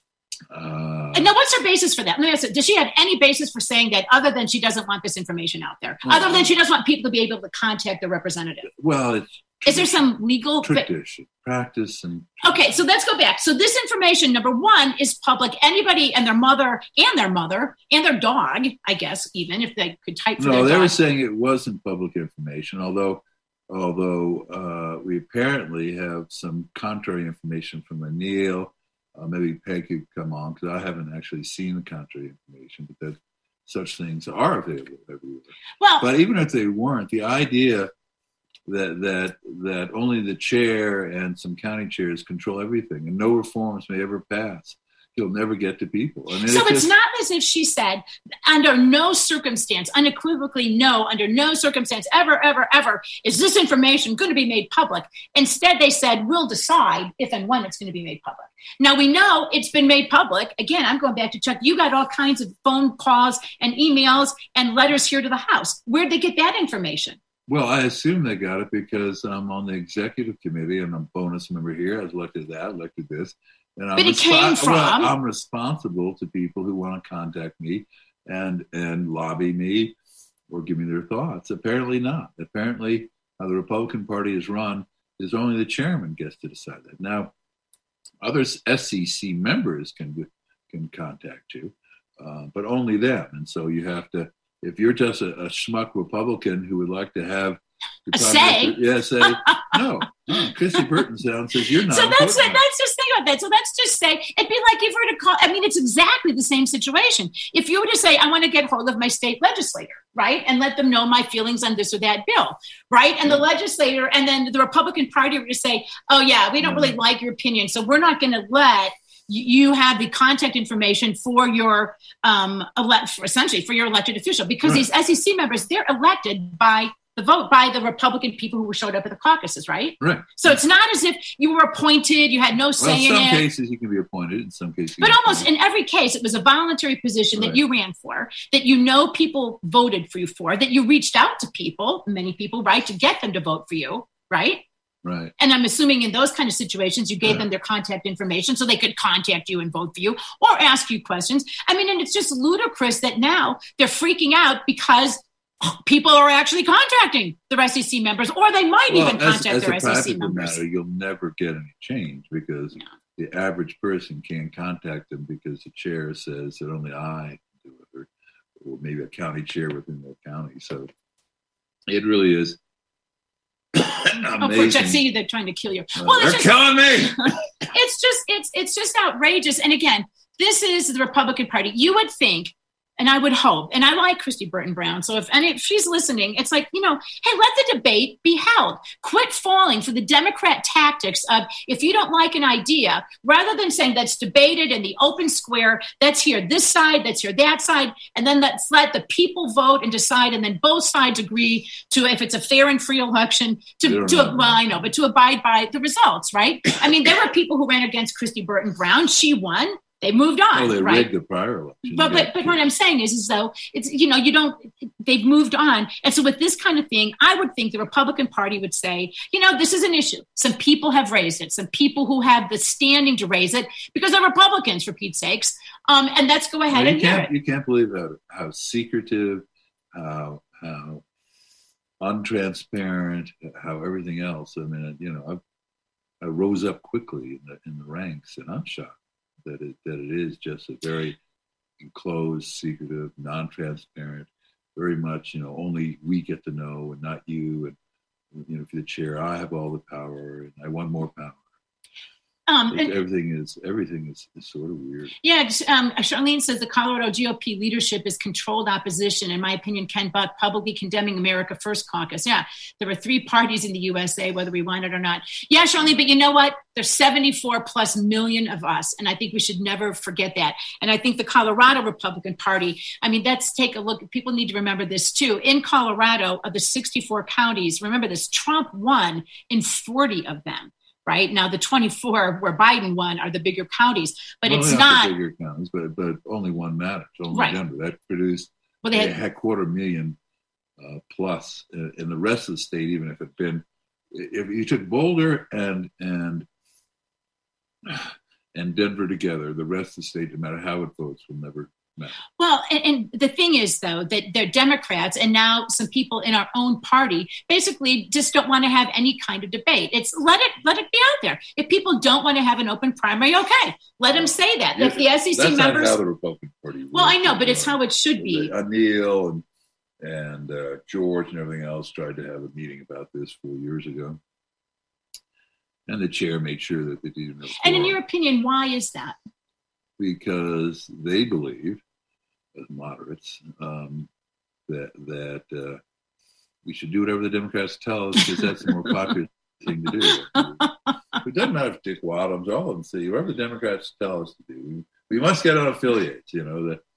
[SPEAKER 3] Uh,
[SPEAKER 2] and now, what's her basis for that? Let me ask you, does she have any basis for saying that other than she doesn't want this information out there?
[SPEAKER 3] Well,
[SPEAKER 2] other than she doesn't want people to be able to contact the representative?
[SPEAKER 3] Well, it's
[SPEAKER 2] Is there some legal...
[SPEAKER 3] tradition, practice, and...
[SPEAKER 2] Okay, so let's go back. So this information, number one, is public. Anybody and their mother and their mother and their dog, I guess, even if they could type for
[SPEAKER 3] No,
[SPEAKER 2] their
[SPEAKER 3] they
[SPEAKER 2] dog.
[SPEAKER 3] were saying it wasn't public information, although although uh, we apparently have some contrary information from Anil. Uh, maybe Peg could come on because I haven't actually seen the contrary information, but that such things are available everywhere.
[SPEAKER 2] Well,
[SPEAKER 3] But even if they weren't, the idea that that that only the chair and some county chairs control everything and no reforms may ever pass, you'll never get to people. I mean,
[SPEAKER 2] so
[SPEAKER 3] it's
[SPEAKER 2] it's
[SPEAKER 3] just,
[SPEAKER 2] not as if she said, under no circumstance, unequivocally no, under no circumstance, ever, ever, ever, is this information going to be made public. Instead, they said, we'll decide if and when it's going to be made public. Now, we know it's been made public. Again, I'm going back to Chuck. You got all kinds of phone calls and emails and letters here to the House. Where'd they get that information?
[SPEAKER 3] Well, I assume they got it because I'm on the executive committee and I'm a bonus member here. I was elected that, elected this. And
[SPEAKER 2] But
[SPEAKER 3] I'm
[SPEAKER 2] it came
[SPEAKER 3] respo- well,
[SPEAKER 2] from-
[SPEAKER 3] I'm responsible to people who want to contact me and and lobby me or give me their thoughts. Apparently not. Apparently, how the Republican Party is run is only the chairman gets to decide that. Now, other S E C members can can contact you, uh, but only them. And so you have to, if you're just a, a schmuck Republican who would like to have the
[SPEAKER 2] A say?
[SPEAKER 3] yeah, say no. no. Christy Burton sound says you're not.
[SPEAKER 2] So that's
[SPEAKER 3] important.
[SPEAKER 2] let's just think about that. So let's just say it'd be like if we were to call. I mean, it's exactly the same situation. If you were to say, I want to get hold of my state legislator, right, and let them know my feelings on this or that bill, right, and the legislator, and then the Republican Party were to say, oh yeah, we don't really like your opinion, so we're not going to let you have the contact information for your um, elect, for essentially for your elected official, because
[SPEAKER 3] Right.
[SPEAKER 2] these S E C members, they're elected by the vote by the Republican people who showed up at the caucuses, right?
[SPEAKER 3] Right.
[SPEAKER 2] So it's not as if you were appointed, you had no
[SPEAKER 3] Well,
[SPEAKER 2] say
[SPEAKER 3] in
[SPEAKER 2] in
[SPEAKER 3] some
[SPEAKER 2] it.
[SPEAKER 3] cases you can be appointed. In some cases, you
[SPEAKER 2] But
[SPEAKER 3] can be
[SPEAKER 2] almost
[SPEAKER 3] appointed.
[SPEAKER 2] in every case, it was a voluntary position that
[SPEAKER 3] Right.
[SPEAKER 2] you ran for, that you know people voted for you for, that you reached out to people, many people, right, to get them to vote for you, right?
[SPEAKER 3] Right.
[SPEAKER 2] And I'm assuming in those kind of situations, you gave
[SPEAKER 3] Yeah.
[SPEAKER 2] them their contact information so they could contact you and vote for you or ask you questions. I mean, and it's just ludicrous that now they're freaking out because people are actually contacting their S E C members, or they might
[SPEAKER 3] Well,
[SPEAKER 2] even
[SPEAKER 3] as,
[SPEAKER 2] contact
[SPEAKER 3] as
[SPEAKER 2] their
[SPEAKER 3] a
[SPEAKER 2] S E C
[SPEAKER 3] practical
[SPEAKER 2] members.
[SPEAKER 3] matter, you'll never get any change because the average person can't contact them because the chair says that only I can do it, or, or maybe a county chair within their county. So it really is
[SPEAKER 2] Oh, poor Chuck,
[SPEAKER 3] amazing.
[SPEAKER 2] see, they're trying to kill you.
[SPEAKER 3] Uh,
[SPEAKER 2] Well,
[SPEAKER 3] they're
[SPEAKER 2] it's just,
[SPEAKER 3] killing me.
[SPEAKER 2] it's just it's it's just outrageous. And again, this is the Republican Party. You would think, and I would hope, and I like Christy Burton Brown. So if any if she's listening, it's like, you know, hey, let the debate be held. Quit falling for the Democrat tactics of, if you don't like an idea, rather than saying that's debated in the open square, that's here this side, that's here that side, and then let's let the people vote and decide, and then both sides agree to, if it's a fair and free election,
[SPEAKER 3] They
[SPEAKER 2] to,
[SPEAKER 3] don't
[SPEAKER 2] to
[SPEAKER 3] know.
[SPEAKER 2] well, I know, but to abide by the results, right? I mean, there were people who ran against Christy Burton Brown. She won. They moved on,
[SPEAKER 3] Oh, they
[SPEAKER 2] right?
[SPEAKER 3] rigged the prior election.
[SPEAKER 2] But
[SPEAKER 3] Yeah.
[SPEAKER 2] but but what I'm saying is, is though it's, you know, you don't, they've moved on. And so with this kind of thing, I would think the Republican Party would say, you know, this is an issue. Some people have raised it. Some people who have the standing to raise it because they're Republicans, for Pete's sakes. Um, and let's go ahead
[SPEAKER 3] well,
[SPEAKER 2] and
[SPEAKER 3] you
[SPEAKER 2] hear
[SPEAKER 3] can't,
[SPEAKER 2] it.
[SPEAKER 3] You can't believe how, how secretive, how, how untransparent, how everything else. I mean, you know, I've, I rose up quickly in the, in the ranks, and I'm shocked that it, that it is just a very enclosed, secretive, non-transparent, very much, you know, only we get to know and not you. And, you know, if you're the chair, I have all the power and I want more power.
[SPEAKER 2] Um, and,
[SPEAKER 3] everything is everything is, is sort of weird.
[SPEAKER 2] Yeah, just, um, Charlene says the Colorado G O P leadership is controlled opposition. In my opinion, Ken Buck publicly condemning America First caucus. Yeah, there were three parties in the U S A, whether we want it or not. Yeah, Charlene, but you know what? There's seventy-four plus million of us, and I think we should never forget that. And I think the Colorado Republican Party, I mean, let's take a look. People need to remember this too. In Colorado, of the sixty-four counties, remember this, Trump won in forty of them. Right now, the twenty-four where Biden won are the bigger counties, but well, it's not
[SPEAKER 3] the bigger counties. But but only one matters. Only
[SPEAKER 2] right.
[SPEAKER 3] Denver that produced well, they had, had quarter million uh, plus, uh, in the rest of the state. Even if it'd been, if you took Boulder and and and Denver together, the rest of the state, no matter how it votes, will never. No.
[SPEAKER 2] Well, and, and the thing is, though, that they're Democrats, and now some people in our own party basically just don't want to have any kind of debate. It's let it let it be out there. If people don't want to have an open primary, okay, let them say that.
[SPEAKER 3] Yeah,
[SPEAKER 2] if the S E C
[SPEAKER 3] that's
[SPEAKER 2] members,
[SPEAKER 3] not how the Republican Party works.
[SPEAKER 2] Well, I know, but it's how it should be.
[SPEAKER 3] Neil and and uh, George and everything else tried to have a meeting about this four years ago, and the chair made sure that they didn't have.
[SPEAKER 2] And in your opinion, why is that?
[SPEAKER 3] Because they believe, as moderates, um, that that uh, we should do whatever the Democrats tell us because that's the more popular thing to do. It doesn't matter if Dick Wadhams, all of them say whatever the Democrats tell us to do. We, we must get on affiliates, you know. That.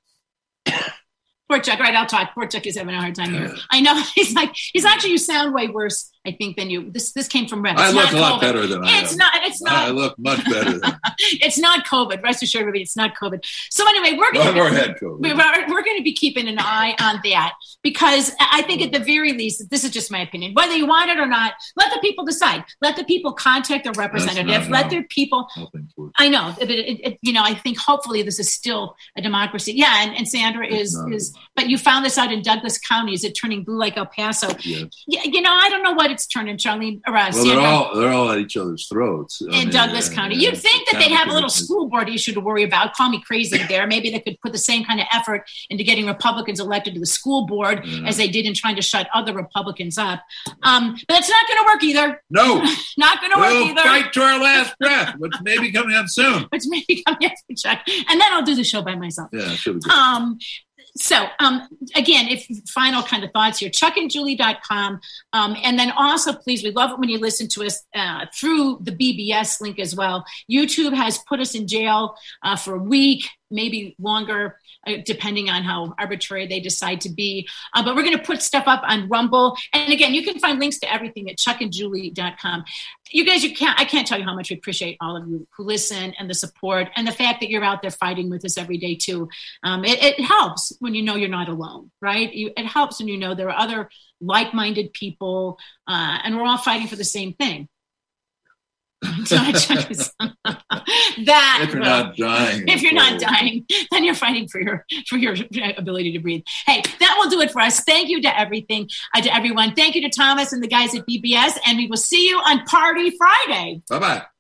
[SPEAKER 2] Poor Chuck, right? I'll talk. Poor Chuck is having a hard time here. I know. He's like, he's actually, you sound way worse, I think, than you. This this came from Red.
[SPEAKER 3] I look a lot better than I am.
[SPEAKER 2] It's not, it's not.
[SPEAKER 3] I look much better than
[SPEAKER 2] It's not COVID. Rest assured, everybody, it's not COVID. So anyway, we're going
[SPEAKER 3] well, to we're,
[SPEAKER 2] we're going to be keeping an eye on that because I think at the very least, this is just my opinion, whether you want it or not, let the people decide. Let the people contact their representative. Let their people. I know, but it, it, you know, I think hopefully this is still a democracy. Yeah, and, and Sandra is is. But you found this out in Douglas County. Is it turning blue like El Paso?
[SPEAKER 3] Yes.
[SPEAKER 2] Yeah, you know, I don't know what it's turning, Charlene. Or, uh,
[SPEAKER 3] well, they're all they're all at each other's throats
[SPEAKER 2] in mean, Douglas uh, County. You'd think that they'd have a little school board issue to worry about. Call me crazy there. Maybe they could put the same kind of effort into getting Republicans elected to the school board yeah. as they did in trying to shut other Republicans up. Um, but it's not going to work either.
[SPEAKER 3] No,
[SPEAKER 2] not going to
[SPEAKER 3] we'll
[SPEAKER 2] work either.
[SPEAKER 3] Fight to our last breath, which may be coming up soon.
[SPEAKER 2] Which may be coming up, Chuck. And then I'll do the show by myself.
[SPEAKER 3] Yeah, should be good.
[SPEAKER 2] Um, So, um, again, if final kind of thoughts here, chuck and julie dot com. Um, and then also, please, we love it when you listen to us uh, through the B B S link as well. YouTube has put us in jail uh, for a week, maybe longer, uh, depending on how arbitrary they decide to be. Uh, but we're going to put stuff up on Rumble. And again, you can find links to everything at chuck and julie dot com. You guys, you can't, I can't tell you how much we appreciate all of you who listen and the support and the fact that you're out there fighting with us every day too. Um, it, it helps when you know you're not alone, right? You, it helps when you know there are other like-minded people uh, and we're all fighting for the same thing. that
[SPEAKER 3] if you're
[SPEAKER 2] well,
[SPEAKER 3] not dying,
[SPEAKER 2] if you're not dying, then you're fighting for your for your ability to breathe. Hey, that will do it for us. Thank you to everything, uh, to everyone. Thank you to Thomas and the guys at B B S, and we will see you on Party Friday.
[SPEAKER 3] Bye bye.